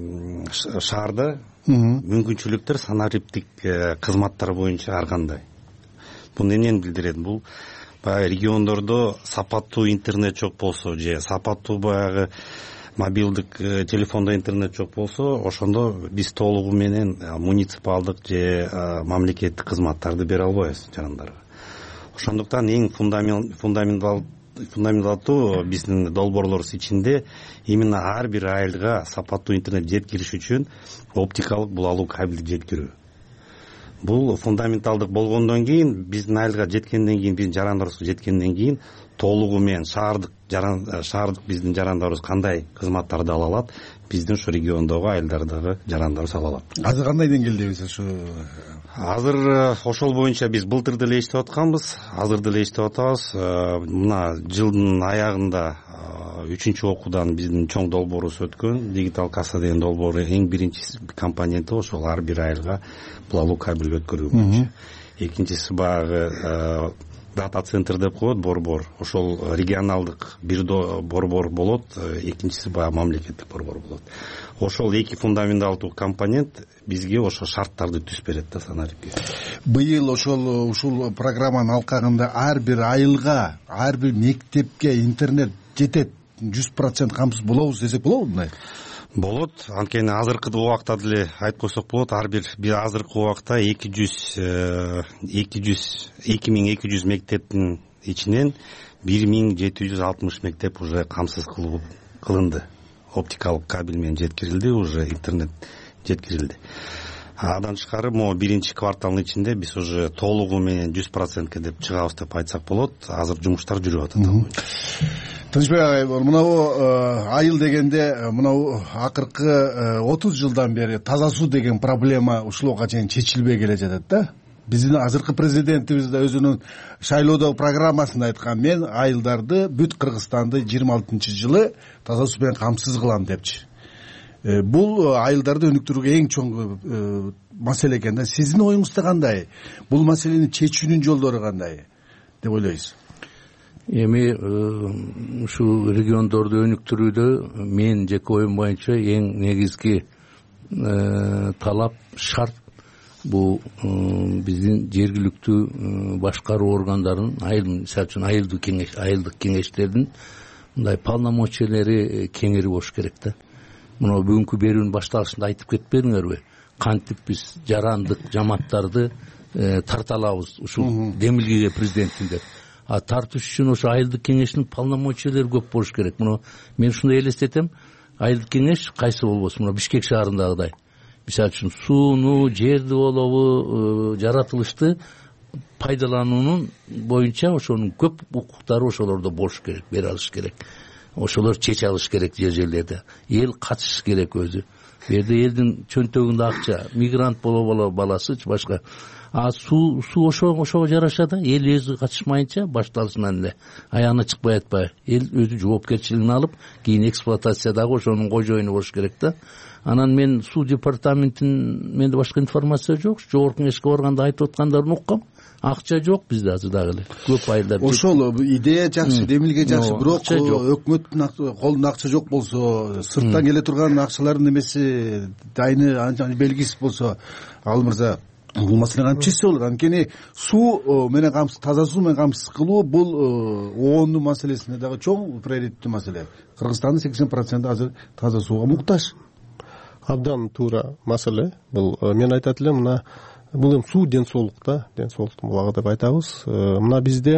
шаарда мүмкүнчүлүктөр санариптик кызматтар боюнча ар кандай. Бул эмнени билдирет? Бул баягы региондордо сапаттуу интернет жок болсо же сапаттуу баягы мобилдик телефондо интернет жок болсо, ошондо биз толугу менен муниципалдык же мамлекеттик кызматтарды бере албайбыз жарандарга. Ошондуктан эң фундаментал фундаменталдуу биздин долбоорлорубуз ичинде именно ар бир айылга сапаттуу интернет жеткириш үчүн оптикалык булалуу кабелди жеткирүү. Бул фундаменталдык болгондон кийин, биздин айылга жеткенден кийин, биздин жарандарыбызга жеткенден кийин толугу менен шаардык шаардык биздин жарандарыбыз кандай кызматтарды ала алат, биздин ушу региондогу айылдардагы жарандарыбыз ала алат. Азыр кандай деңгээлдебиз ушу? Азыр ошол боюнча биз былтыр деле иштеп атканбыз, азыр деле иштеп атабыз. Мына жылдын аягында үчүнчү окуудан биздин чоң долбоорубуз өткөн, дигитал касса деген долбоор эң биринчи компоненти ошол ар бир айылга булалуу кабель өткөрүү боюнча. Экинчиси баягы дата центр деп коет, борбор. Ошол регионалдык бир борбор болот, экинчиси баягы мамлекеттик борбор болот. Ошол эки фундаменталдуу компонент бизге ошо шарттарды түзүп берет да санариптке. Быйыл ошол ушул программанын алкагында ар бир айылга, ар бир мектепке интернет жетет, жүз процент камсыз болобуз десек болобу мындай? болот. Анткени азыркы убакта деле айтып койсок болот, ар бир азыркы убакта эки жүз эки жүз эки миң эки жүз мектептин ичинен бир миң жети жүз алтымыш мектеп уже камсыз кылынды. Оптикалык кабель менен жеткирилди, уже интернет жеткирилди. Андан тышкары могу биринчи кварталдын ичинде биз уже толугу менен жүз процентке деп чыгабыз деп айтсак болот. Азыр жумуштар жүрүп атат. Тынычбек агай, мынау айыл дегенде мынау акыркы отуз жылдан бери таза суу деген проблема ушулга чейин чечилбей келе жатат да. Биздин азыркы президентибиз да өзүнүн шайлоодогу программасында айткан, мен айылдарды бүт Кыргызстанды жыйырма алтынчы жылы таза суу менен камсыз кылам депчи. Бул айылдарды өнүктүрүүгө эң чоң маселе экен да. Сиздин оюңузда кандай? Бул маселени чечүүнүн жолдору кандай деп ойлойсуз? Эми ушул региондорду өнүктүрүүдө мен жеке оюм боюнча эң негизги талап, шарт бул биздин жергиликтүү башкаруу органдарынын, айыл, мисалы үчүн айылдык кеңеш, айылдык кеңештердин мындай полномочиялери кеңири болуш керек да. Мына бүгүнкү берүүнүн башталышында айтып кетпедиңерби? Кантип биз жарандык жамааттарды тарта алабыз ушул демилгеге президенттин деп. А тартыш үчүн ошо айылдык кеңештин полномочиялери көп болуш керек. Мына мен ушундай элестетем, айылдык кеңеш кайсы болбосун, мына Бишкек шаарындагыдай. Мисалы үчүн сууну, жерди болобу, жаратылышты пайдалануунун боюнча ошонун көп укуктары ошолордо болуш керек, бере алыш керек. Ошолор чече алыш керек жер жерлерде. Эл катышыш керек өзү. Бу жерде элдин чөнтөгүндө акча, мигрант боло баласычы башка. А суу суу ошо ошого жараша да, эл өзү катышмайынча башталышынан эле аягына чыкпай атпайбы. Эл өзү жоопкерчилигин алып, кийин эксплуатациядагы ошонун кожоюну болуш керек да. Анан мен суу департаментин, менде башка информация жок. Жогорку кеңешке барганда айтып аткандарын уккам. Акча жок бизде азыр дагы эле. Көп айылдар. Ошол идея жакшы, демилге жакшы, бирок өкмөттүн колунда акча жок болсо, сырттан келе турган акчалардын эмеси дайыны анча белгисиз болсо, ал мырза бул маселени кантип чечсе болот? Анткени суу менен камсыз, таза суу менен камсыз кылуу бул оондун маселесине дагы чоң приоритеттүү маселе. Кыргызстандын сексен проценти азыр таза сууга муктаж. Абдан туура маселе. Бул мен айтат элем, мына бул эми суу ден соолук да, ден соолуктун булагы деп айтабыз. Мына бизде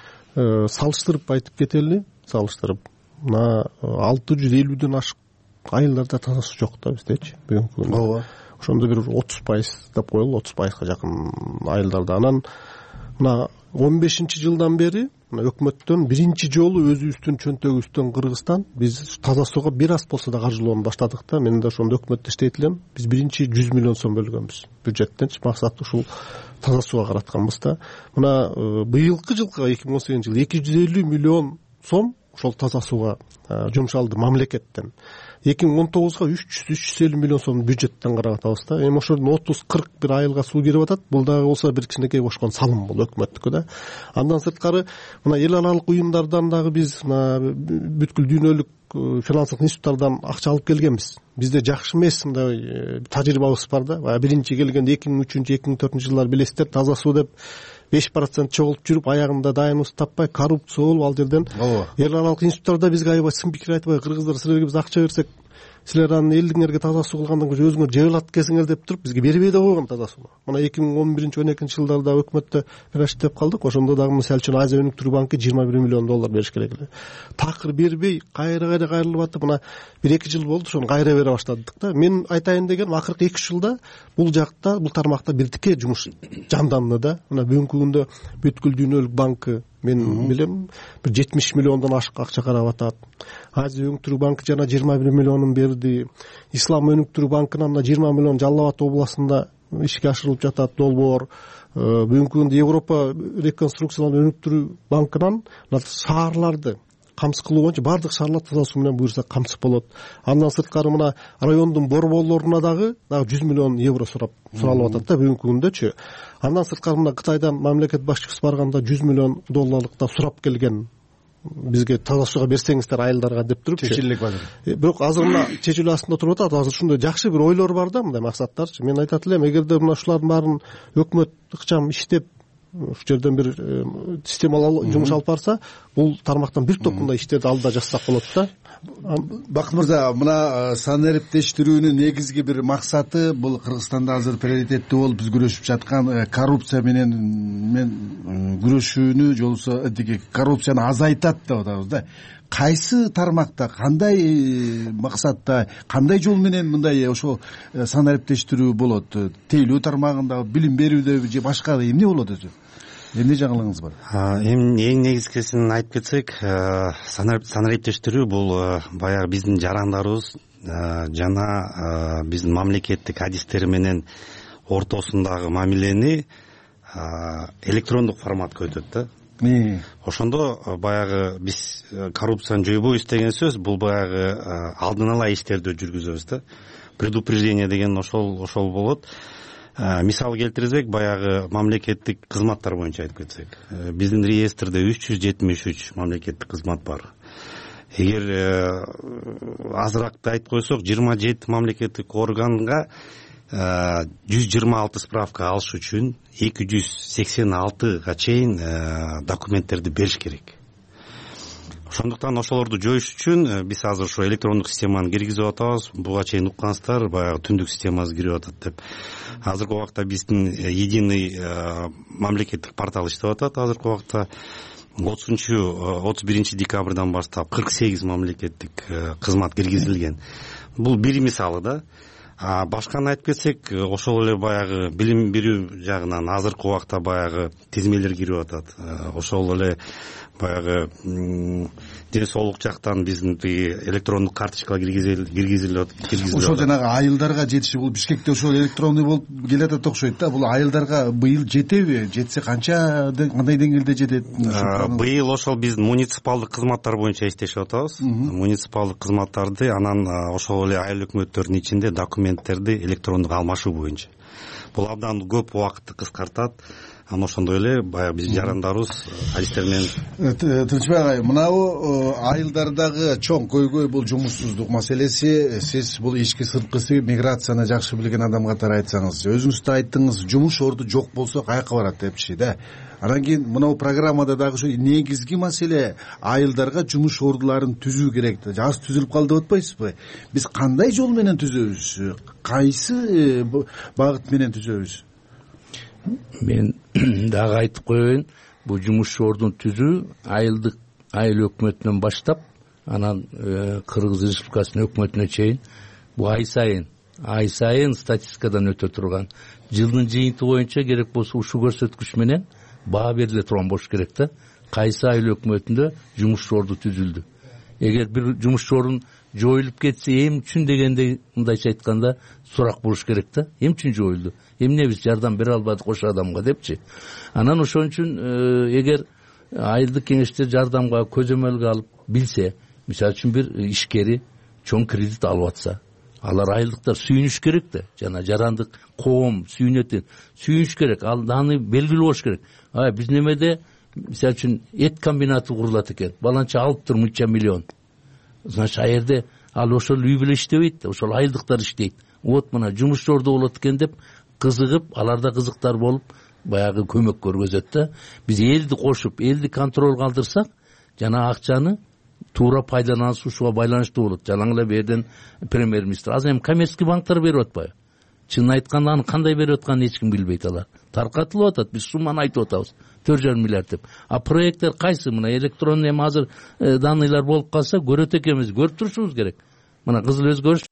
салыштырып айтып кетели, салыштырып. Мына алты жүз элүүдөн ашык айылдарда таза суу жок да биздечи бүгүнкү күндө. Ооба. Ошондо бир отуз пайыз деп коелу, отуз пайызга жакын айылдарда. Анан мына он бешинчи жылдан бери мына өкмөттөн биринчи жолу өзүбүздүн чөнтөгүбүздөн Кыргызстан биз таза сууга бир аз болсо да каржылоону баштадык да. Мен да ошондо өкмөттө иштейт элем. Биз биринчи жүз миллион сом бөлгөнбүз бюджеттен. Максат ушул таза сууга каратканбыз да. Мына быйылкы жылга эки миң он сегизинчи жылы эки жүз элүү миллион сом ошол таза сууга жумшалды мамлекеттен. эки миң он тогузга үч жүз үч жүз элүү миллион сом бюджеттен карап атабыз да. Эми ошодон отуз кырк бир айылга суу кирип атат. Бул дагы болсо бир кичинекей кошкон салым бул өкмөттүкү да. Андан сырткары мына эл аралык уюмдардан дагы биз мына бүткүл дүйнөлүк финансылык институттардан акча алып келгенбиз. Бизде жакшы эмес мындай тажрыйбабыз бар да. Баягы биринчи келгенде эки миң үчүнчү эки миң төртүнчү жылдар билесиздер, таза суу деп беш процент чогулуп жүрүп, аягында дайыныбызды таппай, коррупция болуп ал жерден эл аралык институттарда бизге аябай сын пикир айтпай, кыргыздар силерге биз акча берсек, силер аны элдиңерге таза суу кылгандан көрө өзүңөр жебилат экенсиңер деп туруп бизге бербей да койгон таза сууну. Мына эки миң он биринчи он экинчи жылдарда өкмөттө бир аштеп калдык. Ошондо дагы мисалы үчүн Азия өнүктүрүү банкы жыйырма бир миллион доллар бериш керек эле. Такыр бербей, кайра кайра кайрылып атып, мына бир эки жыл болду, ошону кайра бере баштадык да. Мен айтайын дегеним, акыркы эки үч жылда бул жакта, бул тармакта бирдикке жумуш жанданды да. Мына бүгүнкү күндө бүткүл дүйнөлүк банкы мен билем бир жетимиш миллиондон ашык акча карап атат. Азия өнүктүрүү банкы жана жыйырма бир миллионун берди. Ислам өнүктүрүү банкынан мына жыйырма миллион Жалал Абад областында ишке ашырылып жатат долбоор. Бүгүнкү күндө Европа реконструкциялануу өнүктүрүү банкынан шаарларды камсыз кылуу боюнча баардык шаарлар таза суу менен буйрса камсыз болот. Андан сырткары мына райондун борборлоруна дагы дагы жүз миллион евро сурап суралып атат да бүгүнкү күндөчү. Андан сырткары мына Кытайдан мамлекет башчысы барганда жүз миллион долларлык да сурап келген. Бизге таза сууга берсеңиздер айылдарга деп туруп чечилек бар. Бирок азыр мына чечилүү астында туруп атат. Азыр ушундай жакшы бир ойлор бар да, мындай максаттарчы. Мен айтат элем, эгерде мына ушулардын баарын өкмөт ыкчам иштеп ушул жерден бир системалуу жумуш алып барса, бул тармактан бир топ мындай иштерди алдыда жазсак болот да. Бакыт мырза, мына санариптештирүүнүн негизги бир максаты бул Кыргызстанда азыр приоритеттүү болуп биз күрөшүп жаткан коррупция менен мен күрөшүүнү же болбосо тиги коррупцияны азайтат деп атабыз да. Кайсы тармакта, кандай максатта, кандай жол менен мындай ошол санариптештирүү болот? Тейлөө тармагында, билим берүүдө же башка эмне болот өзү? Эмне жаңылыгыңыз бар? Эми эң негизгисин айтып кетсек, санариптештирүү бул баягы биздин жарандарыбыз жана биздин мамлекеттик адистер менен ортосундагы мамилени электрондук форматка өтөт да. Ошондо баягы биз коррупцияны жойбойбуз деген сөз, бул баягы алдын ала иштерди жүргүзөбүз да. Предупреждение деген ошол ошол болот. Мисал келтирсек, баягы мамлекеттик кызматтар боюнча айтып кетсек, биздин реестрде үч жүз жетимиш үч мамлекеттик кызмат бар. Эгер азыраакты айтып койсок, жыйырма жети мамлекеттик органга жүз жыйырма алты справка алыш үчүн эки жүз сексен алтыга чейин документтерди бериш керек. Ошондуктан ошолорду жоюш үчүн биз азыр ошо электрондук системаны киргизип атабыз. Буга чейин уккансыздар, баягы түндүк системасы кирип атат деп. Азыркы убакта биздин единый мамлекеттик портал иштеп атат. Азыркы убакта отузунчу отуз биринчи декабрдан баштап кырк сегиз мамлекеттик кызмат киргизилген. Бул бир мисалы да. Башканы айтып кетсек, ошол эле баягы билим берүү жагынан азыркы убакта баягы тизмелер кирип атат. Ошол эле баягы ден соолук жактан биздин электрондук карточкага киргизилип киргизилип ошол жанагы айылдарга жетиши, бул Бишкекте ошол электронный болуп келатат окшойт да. Бул айылдарга быйыл жетеби? Жетсе канча, кандай деңгээлде жетет? Быйыл ошол биздин муниципалдык кызматтар боюнча иштешип атабыз. Муниципалдык кызматтарды анан ошол эле айыл өкмөттөрдүн ичинде документтерди электрондук алмашуу боюнча. Бул абдан көп убакытты кыскартат. Анан ошондой эле баягы биздин жарандарыбыз адистер менен. Тынчбек агай, мынабу айылдардагы чоң көйгөй бул жумушсуздук маселеси. Сиз бул ички сырткысы миграцияны жакшы билген адам катары айтсаңыз, өзүңүз да айттыңыз, жумуш орду жок болсо каяка барат депчи да. Анан кийин мынау программада дагы ошо негизги маселе айылдарга жумуш ордуларын түзүү керек. Аз түзүлүп калды деп атпайсызбы? Биз кандай жол менен түзөбүз? Кайсы багыт менен түзөбүз? Мен дагы айтып коеюн, бул жумуш ордун түзүү айылдык айыл өкмөтүнөн баштап, анан Кыргыз Республикасынын өкмөтүнө чейин бул ай сайын, ай сайын статистикадан өтө турган. Жылдын жыйынты боюнча керек болсо ушул көрсөткүч менен баа бериле турган болуш керек да. Кайсы айыл өкмөтүндө жумуш орду түзүлдү. Эгер бир жумуш ордун жоюлуп кетсе, эм үчүн дегенде мындайча айтканда сурак болуш керек да. Эм үчүн жоюлду? Эмне биз жардам бере албадык ошо адамга депчи. Анан ошон үчүн эгер айылдык кеңештер жардамга көзөмөлгө алып билсе, мисалы үчүн бир ишкери чоң кредит алып атса, алар айылдыктар сүйүнүш керек да. Жана жарандык коом сүйүнөт, сүйүнүш керек, ал аны белгилүү болуш керек. А биз немеде мисалы үчүн эт комбинаты курулат экен, баланча алып тур мынча миллион. Значит, а жерде ал ошол үй бүлө иштебейт, ошол айылдыктар иштейт. Вот мына жумуш орду болот экен деп кызыгып, аларда кызыктар болуп, баягы көмөк көргөзөт да. Биз элди кошуп, элди контролго алдырсак, жана акчаны туура пайдалануу ушуга байланыштуу болот. Жалаң эле берден премьер-министр азыр эми коммерческий банктар берип атпайбы? Чын айтканда аны кандай берип атканын эч ким билбейт алар. Таркатылып атат, биз сумманы айтып атабыз. төрт жарым миллиард деп. А проекттер кайсы? Мына электронный эми азыр данныйлар болуп калса, көрөт экенбиз, көрүп турушубуз керек. Мына кызыл өзгөрүш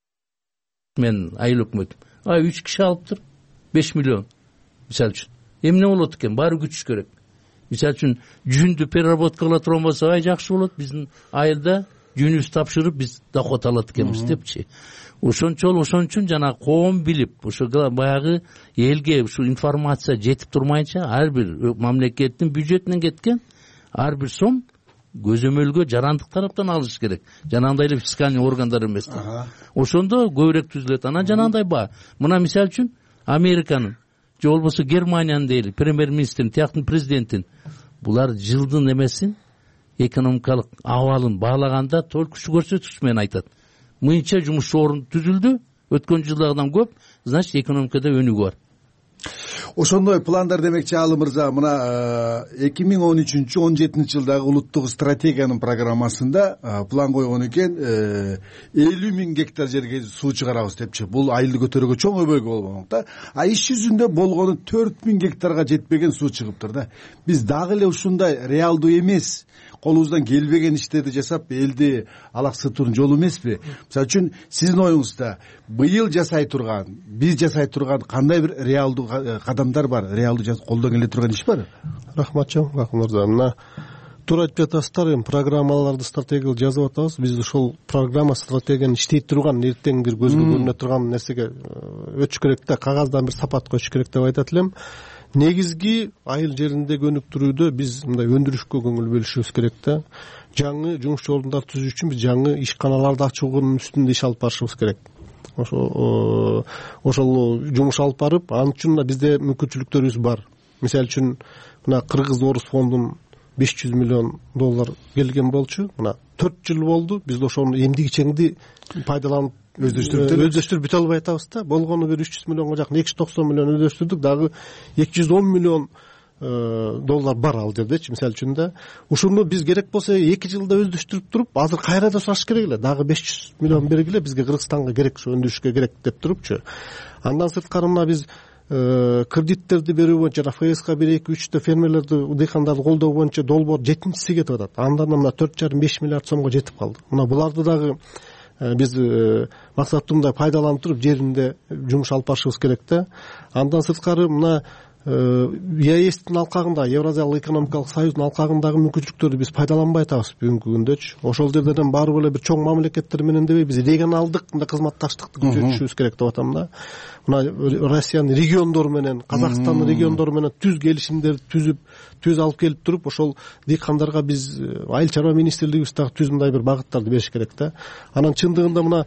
мен айыл өкмөтүм. А үч киши алыптыр, беш миллион. Мисалы үчүн. Эмне болот экен? Баары күчүш керек. Мисалы үчүн жүндү переработка кыла турган болсо, ай жакшы болот. Биздин айылда жүнүбүз тапшырып, биз доход алат экенбиз депчи. Ошончол ошон үчүн жана коом билип, ошо баягы элге ушу информация жетип турмайынча, ар бир мамлекеттин бюджетинен кеткен ар бир сом көзөмөлгө жарандык тараптан алыш керек. Жанагындай эле фискальный органдар эмес. Ошондо көбүрөөк түзүлөт. Анан жанагындай ба. Мына мисалы үчүн Американын же болбосо Германиянын дейли премьер-министрин, тияктын президентин булар жылдын эмесин экономикалык абалын баалаганда только ушу көрсөткүч менен айтат. Мынча жумуш орун түзүлдү, өткөн жылдагыдан көп, значит экономикада өнүгүү бар. ошондой пландар демекчи Алы мырза, мына эки миң он үчүнчү он жетинчи жылдагы улуттук стратегиянын программасында план койгон экен, элүү миң гектар жерге суу чыгарабыз депчи. Бул айылды көтөрүүгө чоң өбөлгө болгон да. А иш жүзүндө болгону төрт миң гектарга жетпеген суу чыгыптыр да. Биз дагы эле ушундай реалдуу эмес, колубуздан келбеген иштерди жасап элди алаксытуунун жолу эмеспи? Мисалы үчүн сиздин оюңузда быйыл жасай турган, биз жасай турган кандай бир реалдуу кадамдар бар, реалдуу колдон келе турган иш бар? Рахмат чоң мырза. Мына туура айтып жатасыздар, эми программаларды, стратегияларды жазып атабыз. Биз ошол программа, стратегияны иштей турган, эртең бир көзгө көрүнө турган нерсеге өтүш керек да, кагаздан бир сапат коюш керек деп айтат элем. Негизги айыл жериндеги өнүктүрүүдө биз мындай өндүрүшкө көңүл бөлүшүбүз керек да. Жаңы жумуш орундар түзүү үчүн биз жаңы ишканаларды ачуунун үстүндө иш алып барышыбыз керек. Ошол ошол жумуш алып барып, ал үчүн бизде мүмкүнчүлүктөрүбүз бар. Мисалы үчүн мына Кыргыз Орус фондунун беш жүз миллион доллар келген болчу. Мына төрт жыл болду. Биз ошону эмдигичеңди пайдаланып өздөштүрүп бүтө албай атабыз да. Болгону бир үч жүз миллионго жакын, эки жүз токсон миллион өздөштүрдүк, дагы эки жүз он миллион доллар бар ал жердечи. Мисалы үчүн да ушуну биз керек болсо эки жылда өздөштүрүп туруп, азыр кайра да сураш керек эле. Дагы беш жүз миллион бергиле, бизге Кыргызстанга керек, ушу өндүрүшкө керек деп турупчу. Андан сырткары мына биз кредиттерди берүү боюнча эф эска бир эки үчтө фермерлерди, дыйкандарды колдоо боюнча долбоор жетинчиси кетип атат. Андан мына төрт жарым беш миллиард сомго жетип калды. Мына буларды дагы биз максаттуу пайдаланып туруп жеринде жумуш алып барышыбыз керек да. Андан сырткары мына ЕАЭСтин алкагында, Евразиялык экономикалык союздун алкагындагы мүмкүнчүлүктөрдү биз пайдаланбай атабыз бүгүнкү күндөчү. Ошол жерден барып эле бир чоң мамлекеттер менен дебей, биз регионалдык мындай кызматташтыкты күчөтүшүбүз керек деп атам да. Мына Россиянын региондору менен, Казакстандын региондору менен түз келишимдерди түзүп, түз алып келип туруп, ошол дыйкандарга биз айыл чарба министрлигибиз дагы түз мындай бир багыттарды бериш керек да. Анан чындыгында мына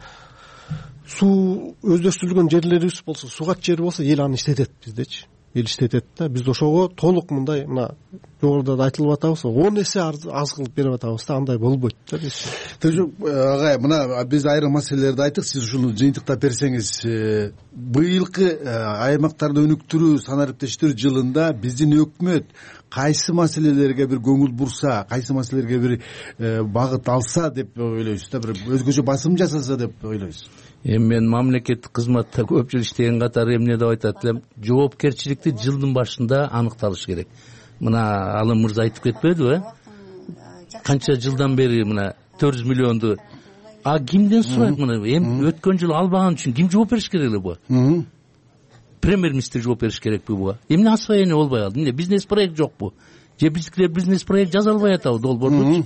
суу өздөштүрүлгөн жерлерибиз болсо, сугат жери болсо, эл аны иштетет биздечи. Эл иштетет да. Биз ошого толук мындай мына жогоруда да айтылып атабыз, он эсе аз кылып берип атабыз да, андай болбойт да. Агай, мына биз айрым маселелерди айттык, сиз ушуну жыйынтыктап берсеңиз, быйылкы аймактарды өнүктүрүү, санариптештирүү жылында биздин өкмөт кайсы маселелерге бир көңүл бурса, кайсы маселелерге бир багыт алса деп ойлойсуз да, бир өзгөчө басым жасаса деп ойлойсуз? Эми мен мамлекеттик кызматта көп жыл иштеген катары эмне деп айтат элем, жоопкерчиликти жылдын башында аныкталыш керек. Мына Алым мырза айтып кетпедиби, э? Канча жылдан бери мына төрт жүз миллионду а кимден сурайт мына? Эми өткөн жыл албаган үчүн ким жооп бериш керек эле буга? Премьер-министр жооп бериш керекпи буга? Эмне освоение болбой калды? Эмне бизнес проект жокпу? Же биздикилер бизнес проект жаза албай атабы долбоорду?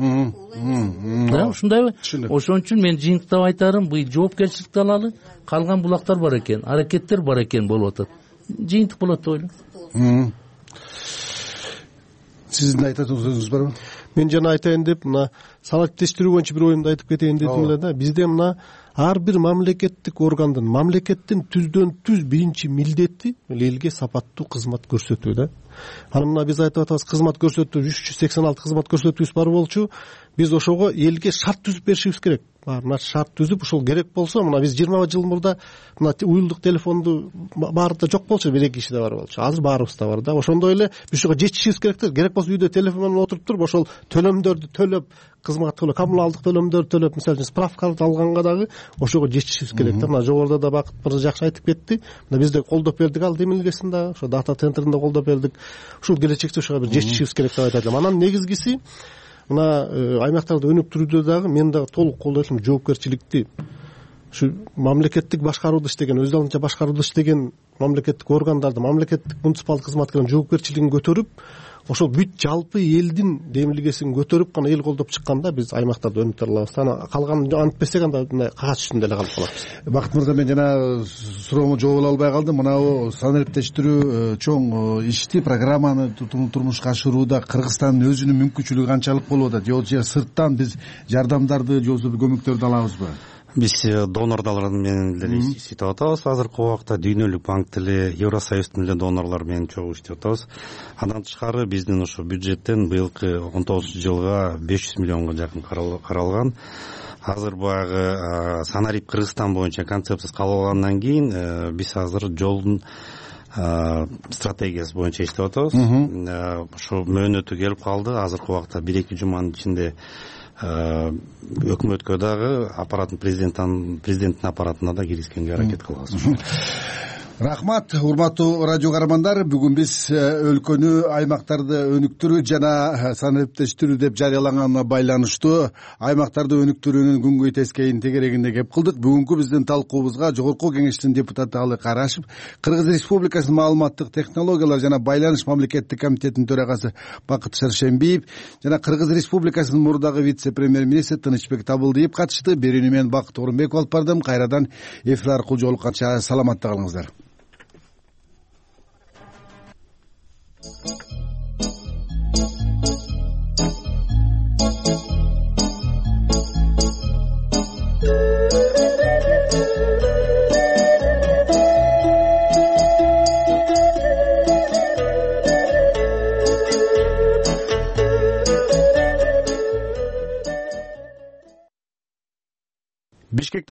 Да, ушундайбы? Ошон үчүн мен жыйынтыктап айтарым, бул жоопкерчиликти алалы, калган булактар бар экен, аракеттер бар экен болуп атат. Жыйынтык болот деп ойлойм. Сиздин айтатын сөзүңүз барбы? Мен жана айтайын деп, мына санариптештирүү боюнча бир оюмду айтып кетейин дедим эле да. Бизде мына ар бир мамлекеттик органдын, мамлекеттин түздөн түз биринчи милдети элге сапаттуу кызмат көрсөтүү да. Аны мына биз айтып атабыз, кызмат көрсөтүү үч жүз сексен алты кызмат көрсөтүүбүз бар болчу. Биз ошого элге шарт түзүп беришибиз керек. Мына шарт түзүп, ушул керек болсо, мына биз жыйырма жыл мурда мына уюлдук телефонду баарында жок болчу, бир эки кишиде бар болчу. Азыр баарыбызда бар да. Ошондой эле биз ушуга жетишибиз керек да. Керек болсо үйдө телефон менен отуруп туруп, ошол төлөмдөрдү төлөп, кызмат төлөп, коммуналдык төлөмдөрдү төлөп, мисалы үчүн справкаларды алганга дагы ошого жетишибиз керек да. Мына жогоруда да Бакыт мырза жакшы айтып кетти. Мына бизде колдоп бердик, ал демилгесин дагы, ошо дата центринде колдоп бердик. Ушул келечекте ошого бир жетишибиз керек деп айтат элем. Анан негизгиси мына аймактарды өнүктүрүүдө дагы мен дагы толук колдойт элем жоопкерчиликти. Ушу мамлекеттик башкарууду иштеген, өз алдынча башкарууду иштеген мамлекеттик органдарды, мамлекеттик муниципалдык кызматкерлердин жоопкерчилигин көтөрүп, ошол бүт жалпы элдин демилгесин көтөрүп гана эл колдоп чыкканда биз аймактарды өнүктүрө алабыз. Ана калганын антпесек анда мындай кагаз үстүндө эле калып калабыз. Бакыт мырза, мен жана сурооңо жооп ала албай калдым. Мына санариптештирүү чоң ишти, программаны турмушка ашырууда Кыргызстандын өзүнүн мүмкүнчүлүгү канчалык болуп атат? Же сырттан биз жардамдарды, же болбосо көмөктөрдү алабызбы? Биз донорлор менен деле иштеп атабыз. Азыркы убакта Дүйнөлүк банк деле, Евросоюздун эле донорлору менен чогуу иштеп атабыз. Андан тышкары биздин ошо бюджеттен быйылкы он тогузунчу жылга беш жүз миллионго жакын каралган. Азыр баягы Санарип Кыргызстан боюнча концепциясы кабыл алгандан кийин биз азыр жолдун стратегиясы боюнча иштеп атабыз. Ошо мөөнөтү келип калды. Азыркы убакта бир эки жуманын ичинде өкмөткө дагы аппараттын президенттин президенттин аппаратына да киргизгенге аракет кылабыз. Рахмат, урматтуу радио каармандар. Бүгүн биз өлкөнү, аймактарды өнүктүрүү жана санариптештирүү деп жарыялаганына байланыштуу аймактарды өнүктүрүүнүн күнгөй тескейин тегерегинде кеп кылдык. Бүгүнкү биздин талкуубузга Жогорку Кеңештин депутаты Алы Карашев, Кыргыз Республикасынын маалыматтык технологиялар жана байланыш мамлекеттик комитетинин төрагасы Бакыт Шаршембиев жана Кыргыз Республикасынын мурдагы вице-премьер-министри Тынычбек Табылдиев катышты. Берүүнү мен Бакыт Орунбеков алып бардым. Кайрадан эфир аркылуу жолукканча саламатта калыңыздар. Бишкек